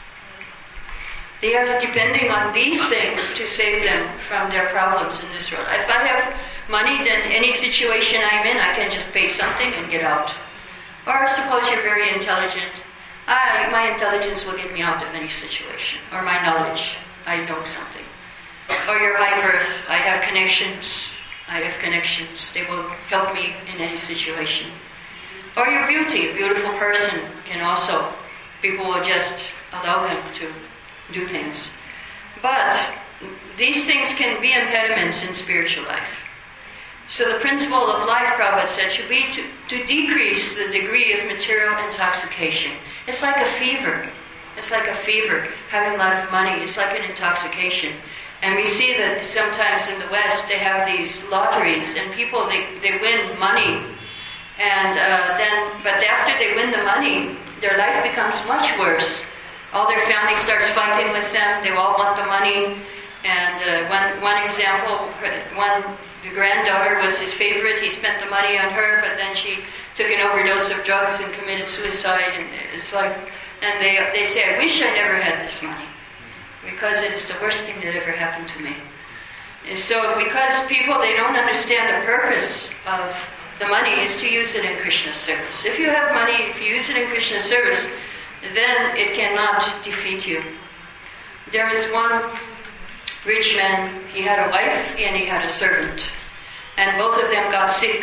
They are depending on these things to save them from their problems in this world. If I have money, then any situation I'm in, I can just pay something and get out. Or suppose you're very intelligent. I, my intelligence will get me out of any situation. Or my knowledge, I know something. Or your high birth, I have connections. I have connections. They will help me in any situation. Or your beauty, a beautiful person can also, people will just allow them to do things. But these things can be impediments in spiritual life. So the principle of life, Prabhupada said, should be to, to decrease the degree of material intoxication. It's like a fever. It's like a fever. Having a lot of money is like an intoxication. And we see that sometimes in the West they have these lotteries and people, they, they win money. And uh, then, but after they win the money, their life becomes much worse. All their family starts fighting with them. They all want the money. And uh, one, one example, one the granddaughter was his favorite. He spent the money on her, but then she took an overdose of drugs and committed suicide. And it's like, and they they say, I wish I never had this money, because it is the worst thing that ever happened to me. And so because people, they don't understand the purpose of the money is to use it in Krishna service. If you have money, if you use it in Krishna service, then it cannot defeat you. There is one rich man, he had a wife and he had a servant. And both of them got sick.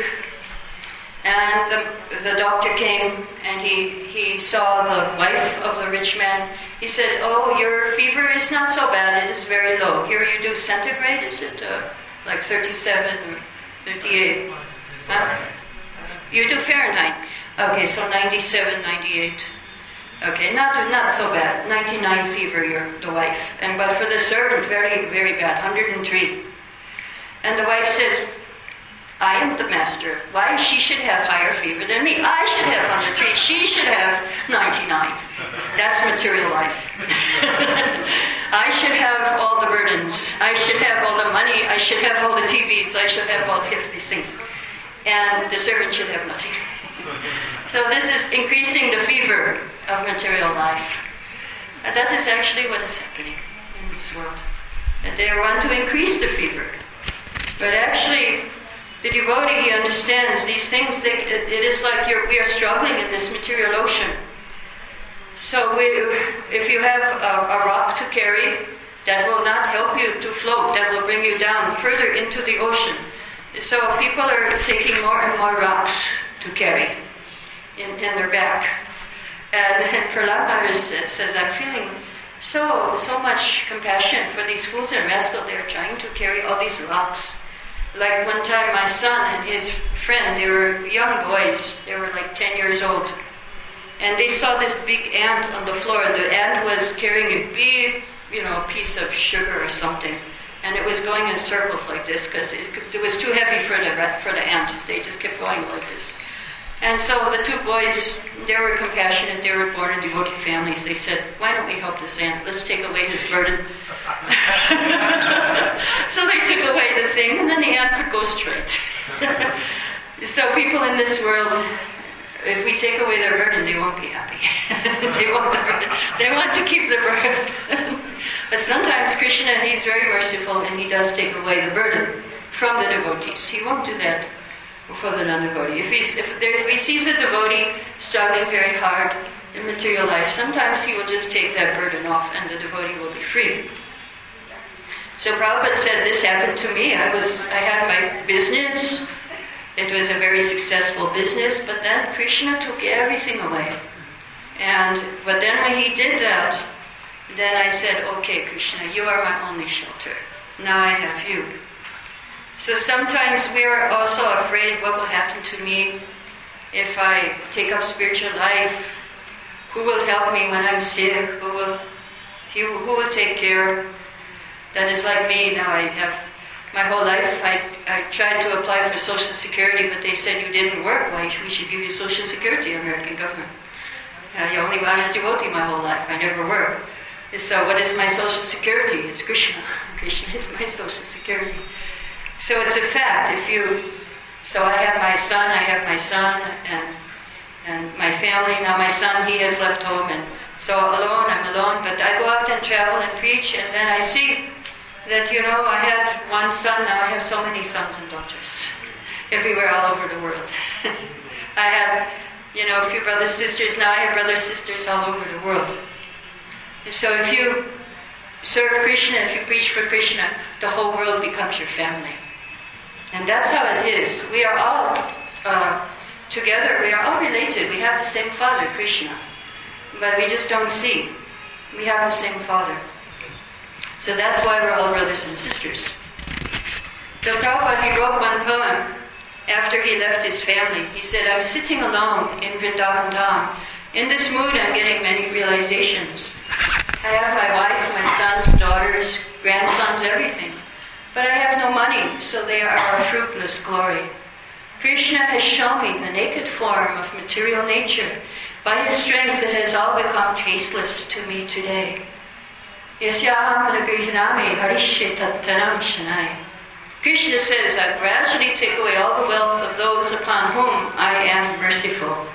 And the, the doctor came and he, he saw the wife of the rich man. He said, oh, your fever is not so bad, it is very low. Here you do centigrade, is it uh, like thirty-seven or fifty-eight? Huh? You do Fahrenheit. Okay, so ninety-seven, ninety-eight. Okay, not not so bad. ninety-nine fever, you're the wife. And but for the servant, very, very bad, one hundred three. And the wife says, I am the master. Why she should have higher fever than me? I should have one hundred three. She should have ninety-nine. That's material life. I should have all the burdens. I should have all the money. I should have all the T Vs. I should have all these things. And the servant should have nothing. So So this is increasing the fever of material life. And that is actually what is happening in this world. And they want to increase the fever. But actually, the devotee, he understands these things. They, it, it is like you're, we are struggling in this material ocean. So we, if you have a, a rock to carry, that will not help you to float. That will bring you down further into the ocean. So people are taking more and more rocks to carry in, in their back. And, and Prahlad Maharaj says, says, I'm feeling so so much compassion for these fools and rascals. They're trying to carry all these rocks. Like one time my son and his friend, they were young boys. They were like ten years old. And they saw this big ant on the floor, and the ant was carrying a big, you know, piece of sugar or something. And it was going in circles like this because it, it was too heavy for the for the ant. They just kept going like this. And so the two boys, they were compassionate. They were born in devotee families. They said, why don't we help this ant? Let's take away his burden. So they took away the thing, and then the ant could go straight. So people in this world, if we take away their burden, they won't be happy. they want the burden. They want to keep the burden. But sometimes Krishna, he's very merciful, and he does take away the burden from the devotees. He won't do that for the non-devotee. If, he's, if, there, if he sees a devotee struggling very hard in material life, sometimes he will just take that burden off, and the devotee will be free. So Prabhupada said, this happened to me. I was, I had my business. It was a very successful business, but then Krishna took everything away. And but then when he did that, then I said, okay, Krishna, you are my only shelter. Now I have you. So sometimes we are also afraid what will happen to me if I take up spiritual life. Who will help me when I'm sick? Who will, who, who will take care? That is like me. Now I have my whole life, I, I tried to apply for Social Security, but they said you didn't work. Why we should give you Social Security, American government. I only I was devotee my whole life. I never worked. So what is my Social Security? It's Krishna. Krishna is my Social Security. So it's a fact. If you, so I have my son. I have my son and and my family. Now my son, he has left home, and so alone. I'm alone. But I go out and travel and preach, and then I see that, you know, I had one son, now I have so many sons and daughters everywhere, all over the world. I had, you know, a few brothers, sisters, now I have brothers, sisters all over the world. And so if you serve Krishna, if you preach for Krishna, the whole world becomes your family. And that's how it is. We are all uh, together, we are all related. We have the same Father, Krishna. But we just don't see. We have the same Father. So that's why we're all brothers and sisters. So Prabhupada, he wrote one poem after he left his family. He said, I'm sitting alone in Vrindavan Dham. In this mood, I'm getting many realizations. I have my wife, my sons, daughters, grandsons, everything. But I have no money, so they are a fruitless glory. Krishna has shown me the naked form of material nature. By his strength, it has all become tasteless to me today. Yasyaham nagrihnami harishe tattanam shanai. Krishna says, I gradually take away all the wealth of those upon whom I am merciful.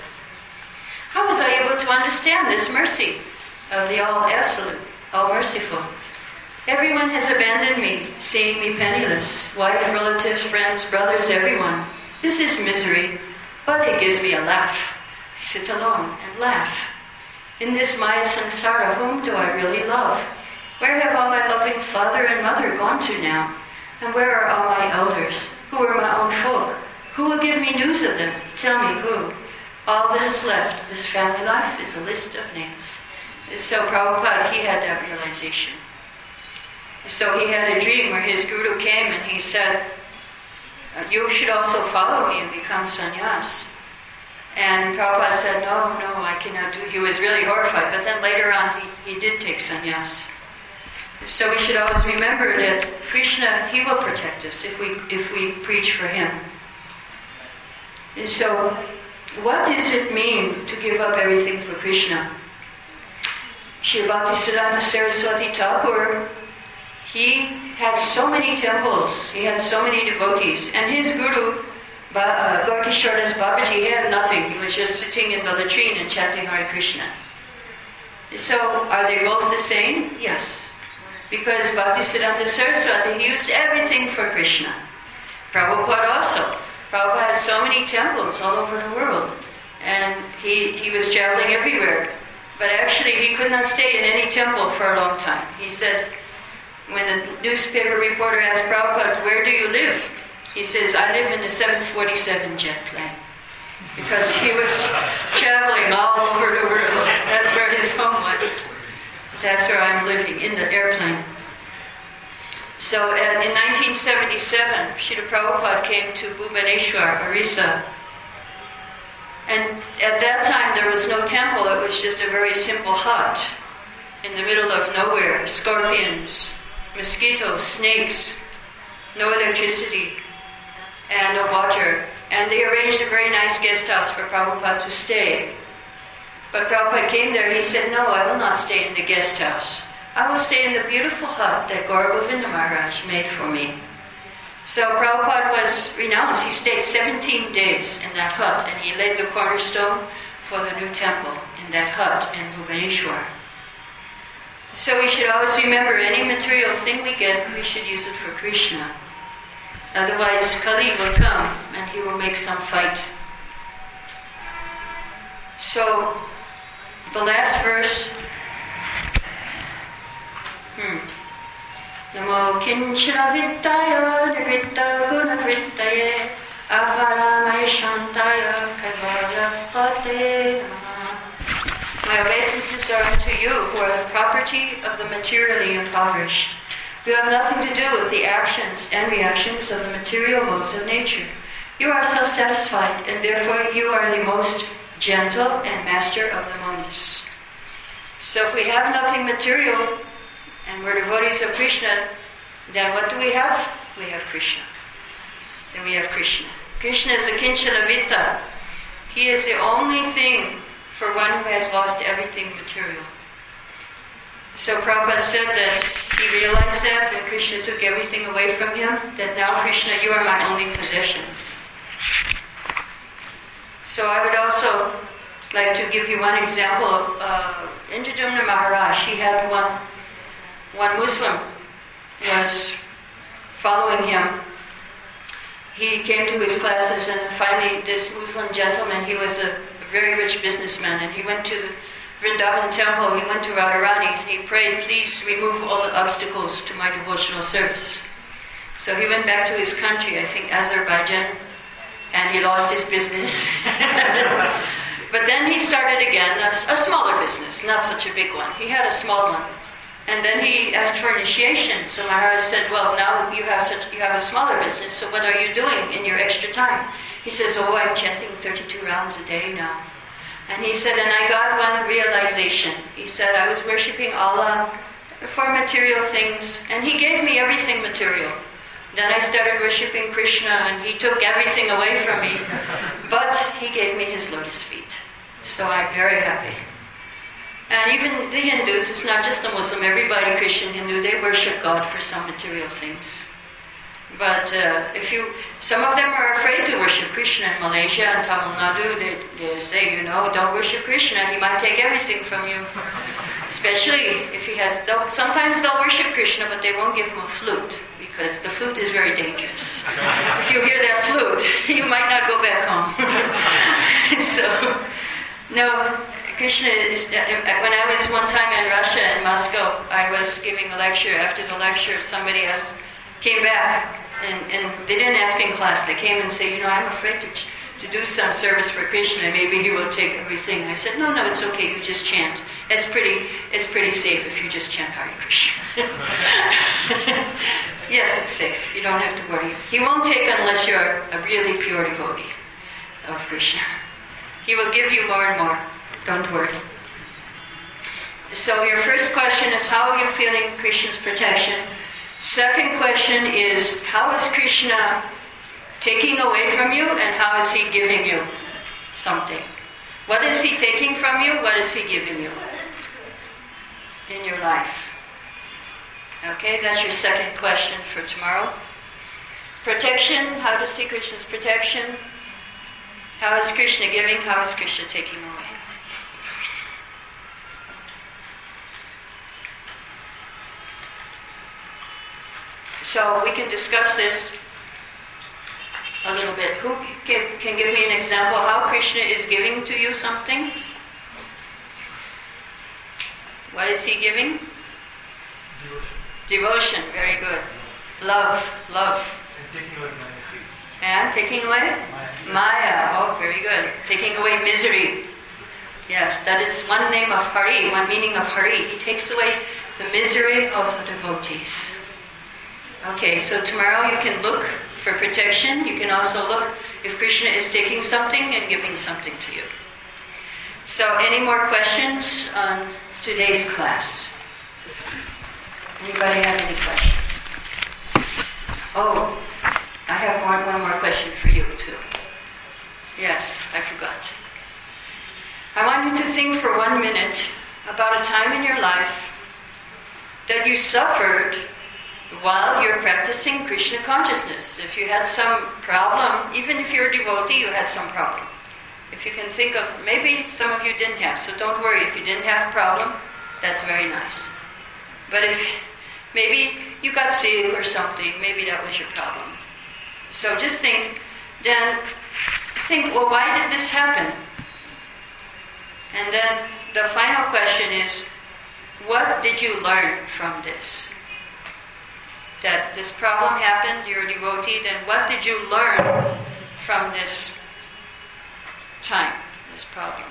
How was I able to understand this mercy of the All-Absolute, All-Merciful? Everyone has abandoned me, seeing me penniless. Wife, relatives, friends, brothers, everyone. This is misery, but it gives me a laugh. I sit alone and laugh. In this Maya Samsara, whom do I really love? Where have all my loving father and mother gone to now? And where are all my elders, who are my own folk? Who will give me news of them? Tell me who. All that is left of this family life is a list of names. And so Prabhupada, he had that realization. So he had a dream where his guru came and he said, you should also follow me and become sannyas. And Prabhupada said, no, no, I cannot do it. He was really horrified, but then later on he, he did take sannyas. So we should always remember that Krishna, he will protect us if we if we preach for him. And so, what does it mean to give up everything for Krishna? Shri Bhaktisiddhanta Saraswati Thakur, he had so many temples, he had so many devotees, and his guru Ba- uh, Gaurkishordas Babaji had nothing. He was just sitting in the latrine and chanting Hare Krishna. So, are they both the same? Yes. Because Bhaktisiddhanta Saraswati, he used everything for Krishna. Prabhupada also. Prabhupada had so many temples all over the world. And he, he was traveling everywhere. But actually, he could not stay in any temple for a long time. He said, when the newspaper reporter asked Prabhupada, where do you live? He says, I live in the seven forty-seven jet plane. Because he was traveling all over the world. That's where his home was. That's where I'm living, in the airplane. So uh, in nineteen seventy-seven, Srila Prabhupada came to Bhubaneswar, Orissa. And at that time there was no temple, it was just a very simple hut in the middle of nowhere. Scorpions, mosquitoes, snakes, no electricity, and no water. And they arranged a very nice guest house for Prabhupada to stay. But Prabhupada came there, he said, no, I will not stay in the guest house. I will stay in the beautiful hut that Gaura Govinda Maharaj made for me. So Prabhupada was renounced. He stayed seventeen days in that hut, and he laid the cornerstone for the new temple in that hut in Bhubaneswar. So we should always remember, any material thing we get, we should use it for Krishna. Otherwise, Kali will come, and he will make some fight. So, the last verse, hmm. Namo kinchana vittaya nivitta guna vittaye aparamai shantaya kavaya pate namaha. My obeisances are unto you who are the property of the materially impoverished. You have nothing to do with the actions and reactions of the material modes of nature. You are self-satisfied, and therefore you are the most gentle and master of the monies. So if we have nothing material, and we're devotees of Krishna, then what do we have? We have Krishna. Then we have Krishna. Krishna is a kinchana vitta. He is the only thing for one who has lost everything material. So Prabhupada said that he realized that when Krishna took everything away from him, that now Krishna, you are my only possession. So I would also like to give you one example of uh, Indradyumna Maharaj. He had one One Muslim was following him. He came to his classes, and finally this Muslim gentleman, he was a very rich businessman, and he went to the Vrindavan temple, he went to Radharani, and he prayed, please remove all the obstacles to my devotional service. So he went back to his country, I think Azerbaijan, and he lost his business. But then he started again, a, a smaller business, not such a big one. He had a small one. And then he asked for initiation. So Maharaj said, well, now you have such you have a smaller business, so what are you doing in your extra time? He says, oh, I'm chanting thirty-two rounds a day now. And he said, and I got one realization. He said, I was worshipping Allah for material things, and He gave me everything material. Then I started worshipping Krishna, and He took everything away from me, but He gave me His lotus feet. So I'm very happy. And even the Hindus, it's not just the Muslim, everybody, Christian, Hindu, they worship God for some material things. But uh, if you, some of them are afraid to worship Krishna in Malaysia and Tamil Nadu. They, they say, you know, don't worship Krishna, he might take everything from you. Especially if he has, they'll, sometimes they'll worship Krishna, but they won't give him a flute, because the flute is very dangerous. If you hear that flute, you might not go back home. So, no. Krishna is, when I was one time in Russia, in Moscow, I was giving a lecture. After the lecture, somebody asked, came back, and, and they didn't ask in class. They came and said, you know, I'm afraid to, to do some service for Krishna. Maybe he will take everything. I said, no, no, it's okay. You just chant. It's pretty, it's pretty safe if you just chant Hare Krishna. Yes, it's safe. You don't have to worry. He won't take unless you're a really pure devotee of Krishna. He will give you more and more. Don't worry. So your first question is, how are you feeling Krishna's protection? Second question is, how is Krishna taking away from you, and how is he giving you something? What is he taking from you? What is he giving you in your life? Okay, that's your second question for tomorrow. Protection, how to see Krishna's protection. How is Krishna giving? How is Krishna taking away? So we can discuss this a little bit. Who can, can give me an example how Krishna is giving to you something? What is he giving? Devotion. Devotion, very good. Love, love. And taking away Maya. And taking away? Maya. Maya, oh very good. Taking away misery. Yes, that is one name of Hari, one meaning of Hari. He takes away the misery of the devotees. Okay, so tomorrow you can look for protection. You can also look if Krishna is taking something and giving something to you. So any more questions on today's class? Anybody have any questions? Oh, I have one, one more question for you too. Yes, I forgot. I want you to think for one minute about a time in your life that you suffered while you're practicing Krishna consciousness. If you had some problem, even if you're a devotee, you had some problem. If you can think of, maybe some of you didn't have, so don't worry if you didn't have a problem, that's very nice. But if maybe you got sick or something, maybe that was your problem. So just think, then think, well, why did this happen? And then the final question is, what did you learn from this? That this problem happened, you're a devotee, then what did you learn from this time, this problem?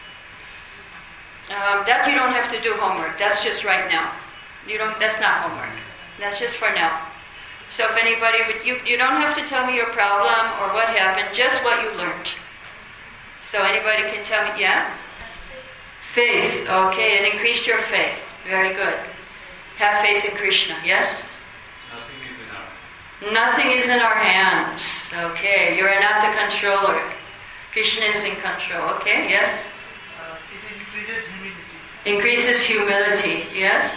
Um, that you don't have to do homework. That's just right now. You don't. That's not homework. That's just for now. So if anybody would, you, you don't have to tell me your problem or what happened, just what you learned. So anybody can tell me, yeah? Faith. Okay, it increased your faith. Very good. Have faith in Krishna, yes? Nothing is in our Nothing is in our hands. Okay, you are not the controller. Krishna is in control. Okay, yes? Uh, it increases humility. Increases humility. Yes?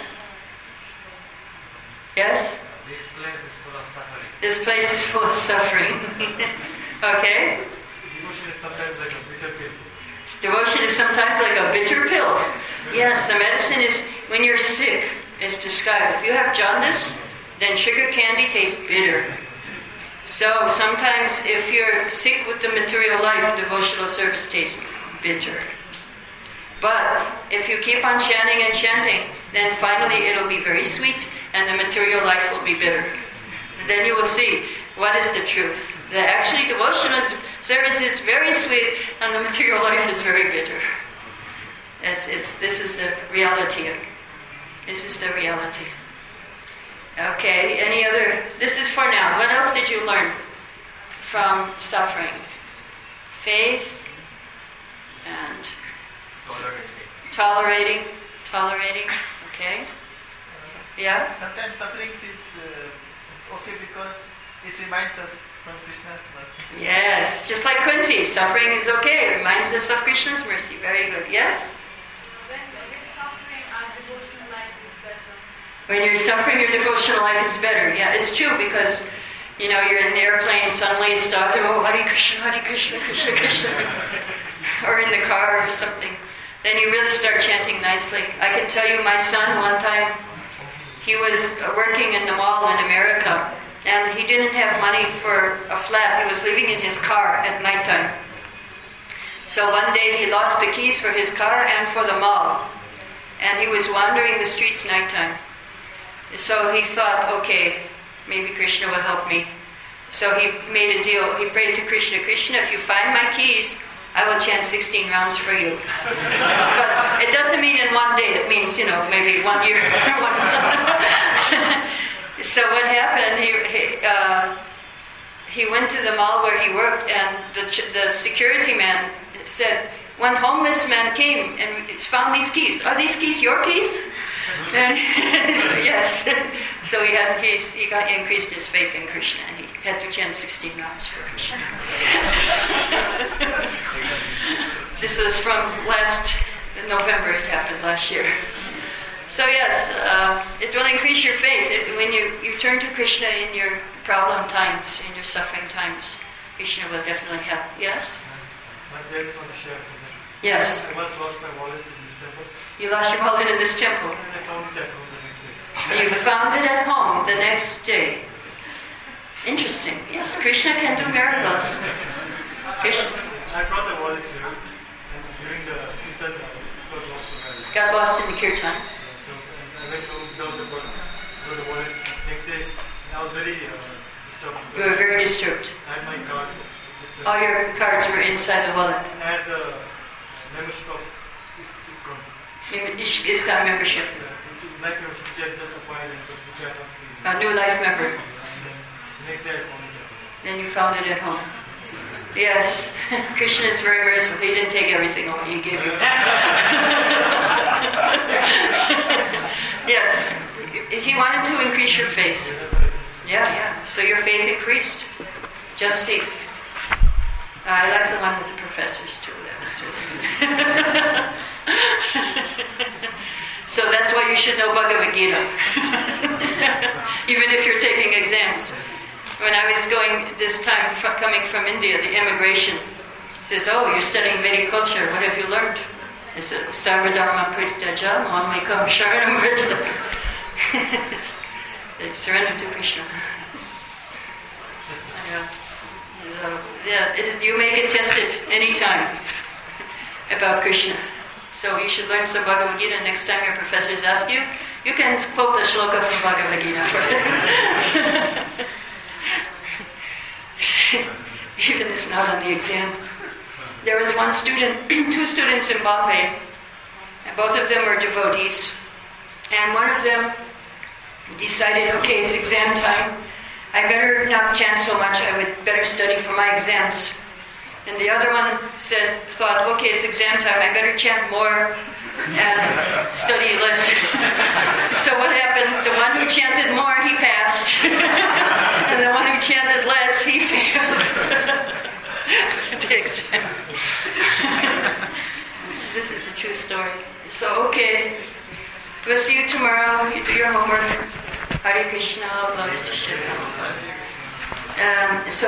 Yes? This place is full of suffering. This place is full of suffering. Okay? Devotion is sometimes like a bitter pill. Devotion is sometimes like a bitter pill. Yes, the medicine is, when you're sick, is described. If you have jaundice, then sugar candy tastes bitter. So sometimes if you're sick with the material life, devotional service tastes bitter. But if you keep on chanting and chanting, then finally it'll be very sweet and the material life will be bitter. And then you will see what is the truth. That actually devotional service is very sweet and the material life is very bitter. It's, it's, this is the reality. This is the reality. Okay, any other? This is for now. What else did you learn from suffering? Faith and Tolerating. tolerating. Tolerating. Okay. Yeah? Sometimes suffering is uh, okay because it reminds us from Krishna's mercy. Yes, just like Kunti, suffering is okay. It reminds us of Krishna's mercy. Very good. Yes? When we're suffering, our devotional life is better. When you're suffering, your devotional life is better. Yeah, it's true because, you know, you're in the airplane, suddenly it's stopped, oh, Hare Krishna, Hare Krishna, Krishna Krishna. Or in the car or something. Then you really start chanting nicely. I can tell you my son one time, he was working in the mall in America and he didn't have money for a flat. He was living in his car at nighttime. So one day he lost the keys for his car and for the mall. And he was wandering the streets nighttime. So he thought, okay, maybe Krishna will help me. So he made a deal. He prayed to Krishna, Krishna, if you find my keys, I will chant sixteen rounds for you. But it doesn't mean in one day. It means, you know, maybe one year. So what happened, he he, uh, he went to the mall where he worked, and the, the security man said, one homeless man came and found these keys. Are these keys your keys? And so, yes. So he had he, he got increased his faith in Krishna, and he had to chant sixteen rounds for Krishna. This was from last November. It happened last year. So yes, uh, it will increase your faith. It, when you, you turn to Krishna in your problem times, in your suffering times, Krishna will definitely help. Yes? I just want to share something. Yes. I once lost my wallet in this temple. You lost your wallet in this temple. And I found it at home the next day. You found it at home the next day. Interesting. Yes, Krishna can do miracles. Krishna I brought the wallet here, and during the kirtan, I got lost in the got lost in the kirtan. So I went home without the purse, without the wallet. Next day, I was very uh, disturbed. You were very disturbed. I had my card. All your cards were inside the wallet. I had the membership of Is- ISKCON. Your Ish- ISKCON membership. Yeah, which life membership which I had just acquired and which I had not seen. A new life member. And then the next day I found it. Then you found it at home. Yes, Krishna is very merciful. He didn't take everything away. He gave you. Yes, he wanted to increase your faith. Yeah, yeah. So your faith increased. Just see. Uh, I like the one with the professors too. That was really So that's why you should know Bhagavad Gita. Even if you're taking exams. When I was going this time fr- coming from India, the immigration says, "Oh, you're studying Vedic culture. What have you learned?" I said, "Sarvadharma Prityaja Mamekam Sharanam Vrajana." They surrender to Krishna. Yeah, so, yeah it is, you may get tested anytime about Krishna. So you should learn some Bhagavad Gita. Next time your professors ask you, you can quote the shloka from Bhagavad Gita. Even it's not on the exam. There was one student, two students in Bombay, and both of them were devotees. And one of them decided, okay, it's exam time. I better not chant so much. I would better study for my exams. And the other one said, thought, okay, it's exam time. I better chant more and study less. So what happened? The one who chanted more, he passed. And the one who chanted less, he failed the exam. This is a true story. So, okay. We'll see you tomorrow. You do your homework. Hare Krishna. Glories to Shiva. Um, so